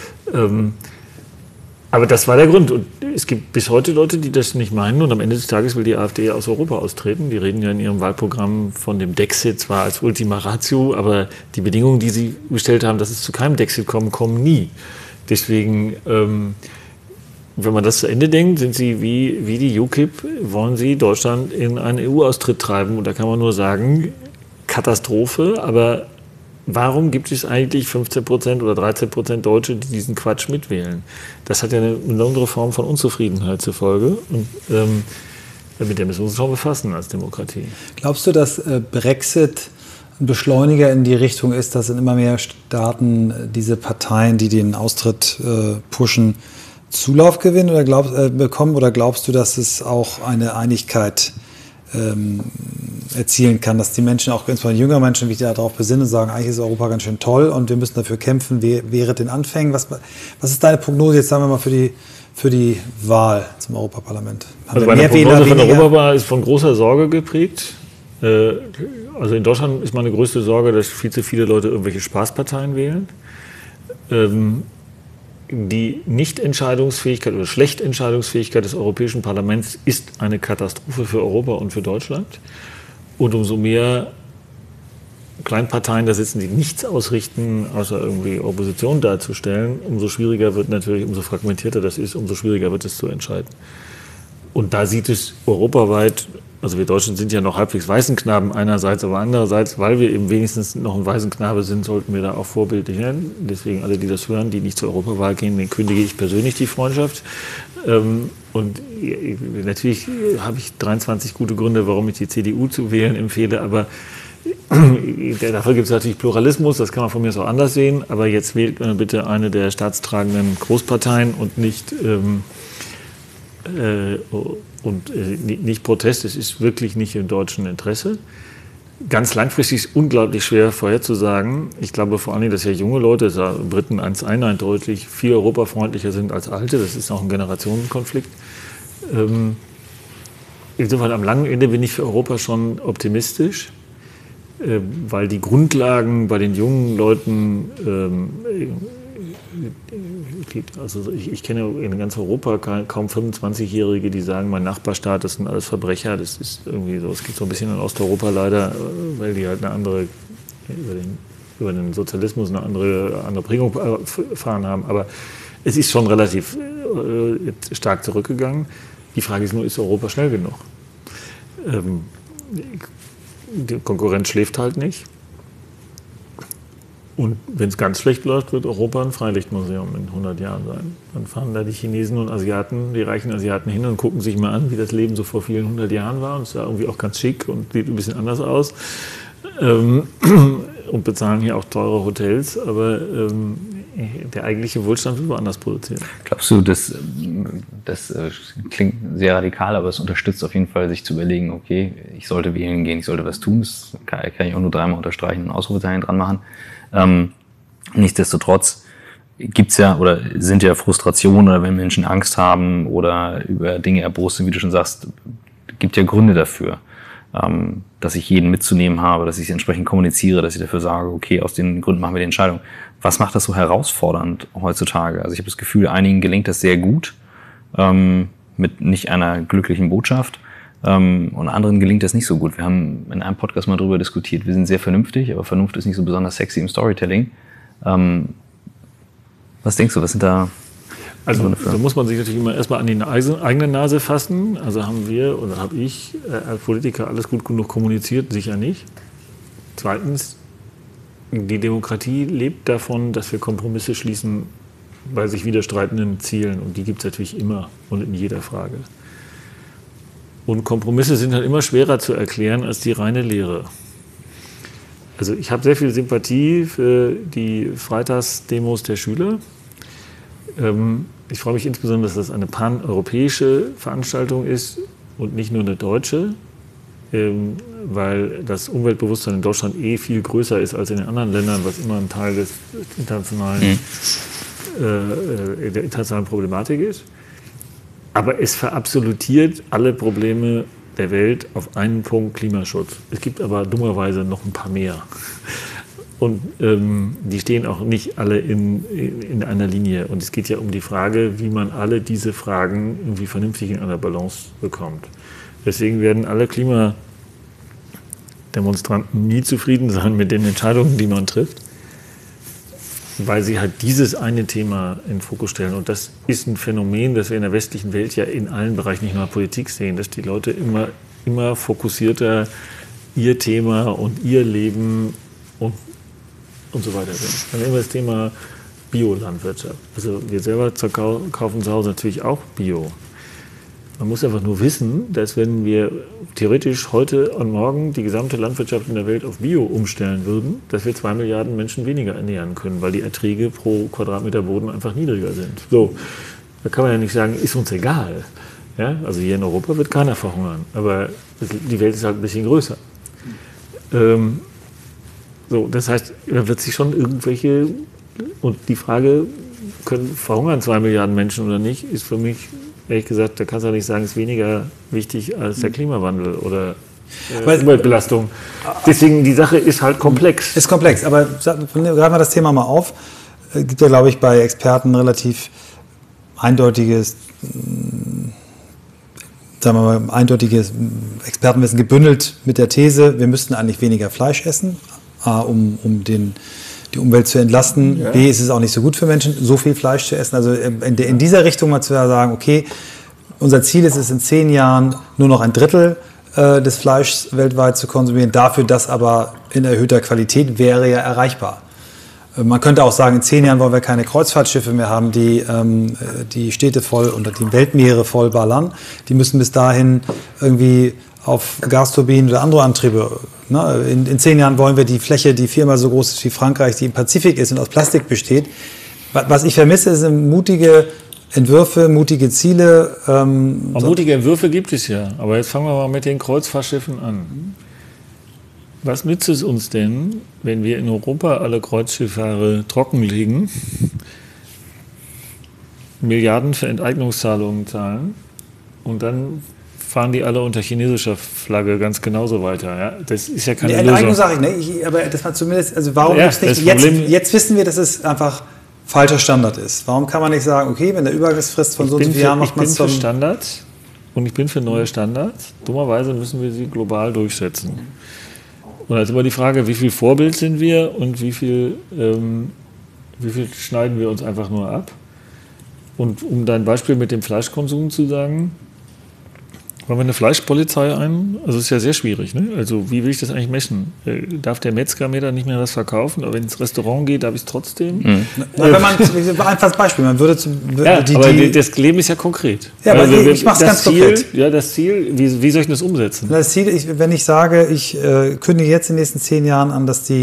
Aber das war der Grund. Und es gibt bis heute Leute, die das nicht meinen. Und am Ende des Tages will die AfD aus Europa austreten. Die reden ja in ihrem Wahlprogramm von dem Dexit zwar als Ultima Ratio, aber die Bedingungen, die sie gestellt haben, dass es zu keinem Dexit kommen nie. Deswegen, wenn man das zu Ende denkt, sind sie wie die UKIP, wollen sie Deutschland in einen EU-Austritt treiben. Und da kann man nur sagen, Katastrophe, aber warum gibt es eigentlich 15% oder 13% Deutsche, die diesen Quatsch mitwählen? Das hat ja eine besondere Form von Unzufriedenheit zur Folge. Und mit der müssen wir uns schon befassen als Demokratie. Glaubst du, dass Brexit ein Beschleuniger in die Richtung ist, dass in immer mehr Staaten diese Parteien, die den Austritt pushen, Zulauf gewinnen oder bekommen? Oder glaubst du, dass es auch eine Einigkeit erzielen kann, dass die Menschen, auch insbesondere jüngere Menschen, sich darauf besinnen und sagen, eigentlich ist Europa ganz schön toll und wir müssen dafür kämpfen, während den Anfängen. Was ist deine Prognose jetzt, sagen wir mal, für die Wahl zum Europaparlament? Also meine Prognose von der Europawahl ist von großer Sorge geprägt. Also in Deutschland ist meine größte Sorge, dass viel zu viele Leute irgendwelche Spaßparteien wählen. Die Nichtentscheidungsfähigkeit oder Schlechtentscheidungsfähigkeit des Europäischen Parlaments ist eine Katastrophe für Europa und für Deutschland. Und umso mehr Kleinparteien da sitzen, die nichts ausrichten, außer irgendwie Opposition darzustellen, umso schwieriger wird natürlich, umso fragmentierter das ist, umso schwieriger wird es zu entscheiden. Und da sieht es europaweit, also wir Deutschen sind ja noch halbwegs Waisenknaben einerseits, aber andererseits, weil wir eben wenigstens noch ein Waisenknabe sind, sollten wir da auch vorbildlich werden. Deswegen alle, die das hören, die nicht zur Europawahl gehen, denen kündige ich persönlich die Freundschaft. Und natürlich habe ich 23 gute Gründe, warum ich die CDU zu wählen empfehle, aber dafür gibt es natürlich Pluralismus, das kann man von mir aus auch anders sehen, aber jetzt wählt man bitte eine der staatstragenden Großparteien und nicht nicht Protest, es ist wirklich nicht im deutschen Interesse. Ganz langfristig ist unglaublich schwer vorherzusagen. Ich glaube vor allem, dass ja junge Leute, Briten eindeutig, viel europafreundlicher sind als alte. Das ist auch ein Generationenkonflikt. Insofern am langen Ende bin ich für Europa schon optimistisch, weil die Grundlagen bei den jungen Leuten, also ich kenne in ganz Europa kaum 25-Jährige, die sagen, mein Nachbarstaat, das sind alles Verbrecher. Das ist irgendwie so, es gibt so ein bisschen in Osteuropa leider, weil die halt eine andere, über den Sozialismus eine andere Prägung erfahren haben. Aber es ist schon relativ stark zurückgegangen. Die Frage ist nur, ist Europa schnell genug? Die Konkurrenz schläft halt nicht. Und wenn es ganz schlecht läuft, wird Europa ein Freilichtmuseum in 100 Jahren sein. Dann fahren da die Chinesen und Asiaten, die reichen Asiaten hin und gucken sich mal an, wie das Leben so vor vielen 100 Jahren war. Und es sah irgendwie auch ganz schick und sieht ein bisschen anders aus. und bezahlen hier auch teure Hotels, aber der eigentliche Wohlstand wird woanders produziert. Glaubst du, das klingt sehr radikal, aber es unterstützt auf jeden Fall, sich zu überlegen, okay, ich sollte wählen gehen, ich sollte was tun, das kann ich auch nur dreimal unterstreichen und ein Ausrufezeichen dran machen. Nichtsdestotrotz gibt's ja oder sind ja Frustrationen oder wenn Menschen Angst haben oder über Dinge erbost sind, wie du schon sagst, gibt ja Gründe dafür, dass ich jeden mitzunehmen habe, dass ich entsprechend kommuniziere, dass ich dafür sage, okay, aus den Gründen machen wir die Entscheidung. Was macht das so herausfordernd heutzutage? Also ich habe das Gefühl, einigen gelingt das sehr gut, mit nicht einer glücklichen Botschaft, und anderen gelingt das nicht so gut. Wir haben in einem Podcast mal darüber diskutiert, wir sind sehr vernünftig, aber Vernunft ist nicht so besonders sexy im Storytelling. Was denkst du, was sind da... Also da muss man sich natürlich immer erstmal an die eigene Nase fassen. Also haben wir oder habe ich als Politiker alles gut genug kommuniziert? Sicher nicht. Zweitens, die Demokratie lebt davon, dass wir Kompromisse schließen bei sich widerstreitenden Zielen. Und die gibt es natürlich immer und in jeder Frage. Und Kompromisse sind halt immer schwerer zu erklären als die reine Lehre. Also ich habe sehr viel Sympathie für die Freitagsdemos der Schüler. Ich freue mich insbesondere, dass das eine paneuropäische Veranstaltung ist und nicht nur eine deutsche, weil das Umweltbewusstsein in Deutschland viel größer ist als in den anderen Ländern, was immer ein Teil des der internationalen Problematik ist. Aber es verabsolutiert alle Probleme der Welt auf einen Punkt: Klimaschutz. Es gibt aber dummerweise noch ein paar mehr. Und die stehen auch nicht alle in einer Linie. Und es geht ja um die Frage, wie man alle diese Fragen irgendwie vernünftig in einer Balance bekommt. Deswegen werden alle Klimademonstranten nie zufrieden sein mit den Entscheidungen, die man trifft, weil sie halt dieses eine Thema in den Fokus stellen. Und das ist ein Phänomen, das wir in der westlichen Welt ja in allen Bereichen, nicht nur Politik, sehen, dass die Leute immer fokussierter ihr Thema und ihr Leben und so weiter sind. Dann nehmen wir das Thema Biolandwirtschaft. Also wir selber kaufen zu Hause natürlich auch Bio. Man muss einfach nur wissen, dass wenn wir theoretisch heute und morgen die gesamte Landwirtschaft in der Welt auf Bio umstellen würden, dass wir 2 Milliarden Menschen weniger ernähren können, weil die Erträge pro Quadratmeter Boden einfach niedriger sind. So, da kann man ja nicht sagen, ist uns egal. Ja? Also hier in Europa wird keiner verhungern, aber die Welt ist halt ein bisschen größer. So, das heißt, da wird sich schon irgendwelche, und die Frage, verhungern 2 Milliarden Menschen oder nicht, ist für mich, ehrlich gesagt, da kannst du ja nicht sagen, ist weniger wichtig als der Klimawandel oder Umweltbelastung. Deswegen, die Sache ist halt komplex. Ist komplex, aber greifen wir das Thema mal auf. Es gibt ja, glaube ich, bei Experten relativ eindeutiges Expertenwissen gebündelt mit der These, wir müssten eigentlich weniger Fleisch essen, um die Umwelt zu entlasten. Ja. B, ist es auch nicht so gut für Menschen, so viel Fleisch zu essen. Also in dieser Richtung mal zu sagen, okay, unser Ziel ist es in 10 Jahren nur noch 1/3 des Fleischs weltweit zu konsumieren. Dafür, das aber in erhöhter Qualität wäre ja erreichbar. Man könnte auch sagen, in 10 Jahren wollen wir keine Kreuzfahrtschiffe mehr haben, die die Städte voll und die Weltmeere voll ballern. Die müssen bis dahin irgendwie auf Gasturbinen oder andere Antriebe. Ne? In 10 Jahren wollen wir die Fläche, die 4-mal so groß ist wie Frankreich, die im Pazifik ist und aus Plastik besteht. Was ich vermisse, sind mutige Entwürfe, mutige Ziele. Mutige Entwürfe gibt es ja, aber jetzt fangen wir mal mit den Kreuzfahrtschiffen an. Was nützt es uns denn, wenn wir in Europa alle Kreuzschifffahrer trockenlegen, Milliarden für Enteignungszahlungen zahlen und dann fahren die alle unter chinesischer Flagge ganz genauso weiter? Ja? Das ist ja keine Lösung. Enteignung sage ich nicht, aber das war zumindest, also warum nicht jetzt wissen wir, dass es einfach falscher Standard ist. Warum kann man nicht sagen, okay, wenn der Übergangsfrist von so und so vielen Jahren macht man es zum... Ich bin für Standards und ich bin für neue Standards. Dummerweise müssen wir sie global durchsetzen. Und jetzt immer die Frage, wie viel Vorbild sind wir und wie viel schneiden wir uns einfach nur ab? Und um dein Beispiel mit dem Fleischkonsum zu sagen, wollen wir eine Fleischpolizei ein? Also es ist ja sehr schwierig. Ne? Also wie will ich das eigentlich messen? Darf der Metzger mir dann nicht mehr was verkaufen? Aber wenn ins Restaurant geht, darf ich es trotzdem? Mhm. Wenn man, einfaches Beispiel, man würde aber das Leben ist ja konkret. Ja, aber also, ich mache es ganz konkret. Ja, das Ziel, wie soll ich das umsetzen? Das Ziel, wenn ich sage, ich kündige jetzt in den nächsten 10 Jahren an, dass die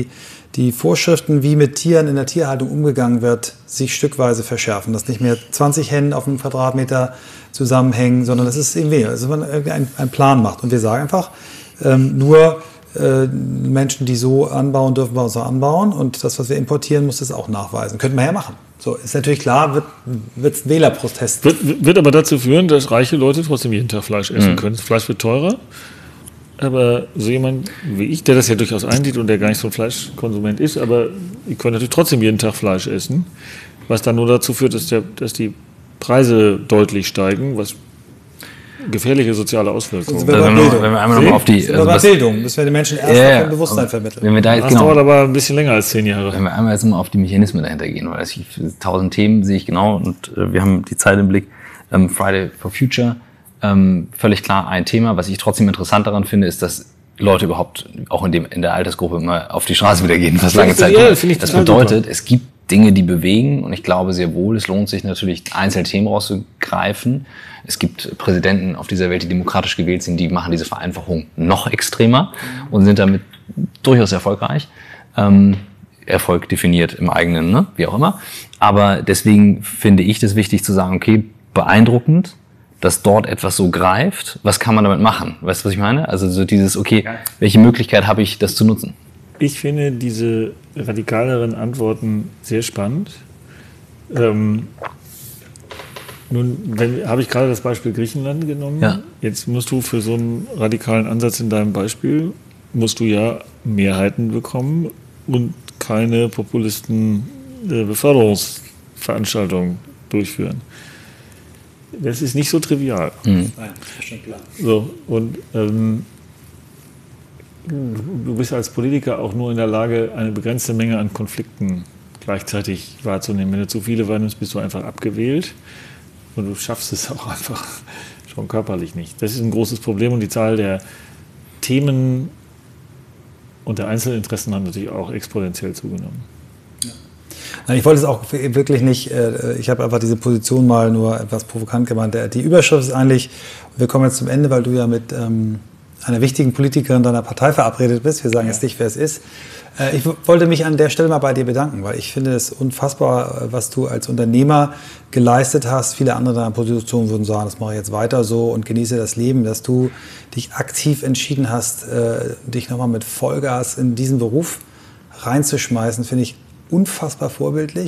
die Vorschriften, wie mit Tieren in der Tierhaltung umgegangen wird, sich stückweise verschärfen. Dass nicht mehr 20 Hennen auf einem Quadratmeter zusammenhängen, sondern dass es eben weniger, dass man einen Plan macht. Und wir sagen einfach, nur Menschen, die so anbauen, dürfen bei uns auch anbauen. Und das, was wir importieren, muss das auch nachweisen. Könnten wir ja machen. So, ist natürlich klar, wird es Wählerprotest. Wird aber dazu führen, dass reiche Leute trotzdem jeden Tag Fleisch essen können. Das Fleisch wird teurer. Aber so jemand wie ich, der das ja durchaus einsieht und der gar nicht so ein Fleischkonsument ist, aber ich kann natürlich trotzdem jeden Tag Fleisch essen, was dann nur dazu führt, dass die Preise deutlich steigen, was gefährliche soziale Auswirkungen. Wenn wir einmal nochmal auf die Bildung, müssen wir den Menschen erst auf ein Bewusstsein vermitteln. Wenn wir da jetzt, das dauert aber ein bisschen länger als 10 Jahre. Wenn wir einmal jetzt mal auf die Mechanismen dahinter gehen, weil 1000 Themen sehe ich genau und wir haben die Zeit im Blick. Friday for Future, völlig klar ein Thema. Was ich trotzdem interessant daran finde, ist, dass Leute überhaupt auch in der Altersgruppe immer auf die Straße wieder gehen, was lange Zeit dauert. Das bedeutet, es gibt Dinge, die bewegen und ich glaube sehr wohl, es lohnt sich natürlich, einzelne Themen rauszugreifen. Es gibt Präsidenten auf dieser Welt, die demokratisch gewählt sind, die machen diese Vereinfachung noch extremer und sind damit durchaus erfolgreich. Erfolg definiert im eigenen, ne? Wie auch immer. Aber deswegen finde ich das wichtig zu sagen, okay, beeindruckend, dass dort etwas so greift. Was kann man damit machen? Weißt du, was ich meine? Also so dieses, okay, welche Möglichkeit habe ich, das zu nutzen? Ich finde diese radikaleren Antworten sehr spannend. Nun habe ich gerade das Beispiel Griechenland genommen. Ja. Jetzt musst du für so einen radikalen Ansatz in deinem Beispiel, musst du ja Mehrheiten bekommen und keine populisten Beförderungsveranstaltungen durchführen. Das ist nicht so trivial. Nein, das ist schon klar. So, und du bist als Politiker auch nur in der Lage, eine begrenzte Menge an Konflikten gleichzeitig wahrzunehmen. Wenn du zu viele wahrnimmst, bist du einfach abgewählt und du schaffst es auch einfach schon körperlich nicht. Das ist ein großes Problem und die Zahl der Themen und der Einzelinteressen haben natürlich auch exponentiell zugenommen. Nein, ich wollte es auch wirklich nicht, ich habe einfach diese Position mal nur etwas provokant gemeint. Die Überschrift ist eigentlich, wir kommen jetzt zum Ende, weil du ja mit einer wichtigen Politikerin deiner Partei verabredet bist. Wir sagen jetzt nicht, wer es ist. Ich wollte mich an der Stelle mal bei dir bedanken, weil ich finde es unfassbar, was du als Unternehmer geleistet hast. Viele andere deiner Positionen würden sagen, das mache ich jetzt weiter so und genieße das Leben, dass du dich aktiv entschieden hast, dich nochmal mit Vollgas in diesen Beruf reinzuschmeißen, finde ich unfassbar vorbildlich.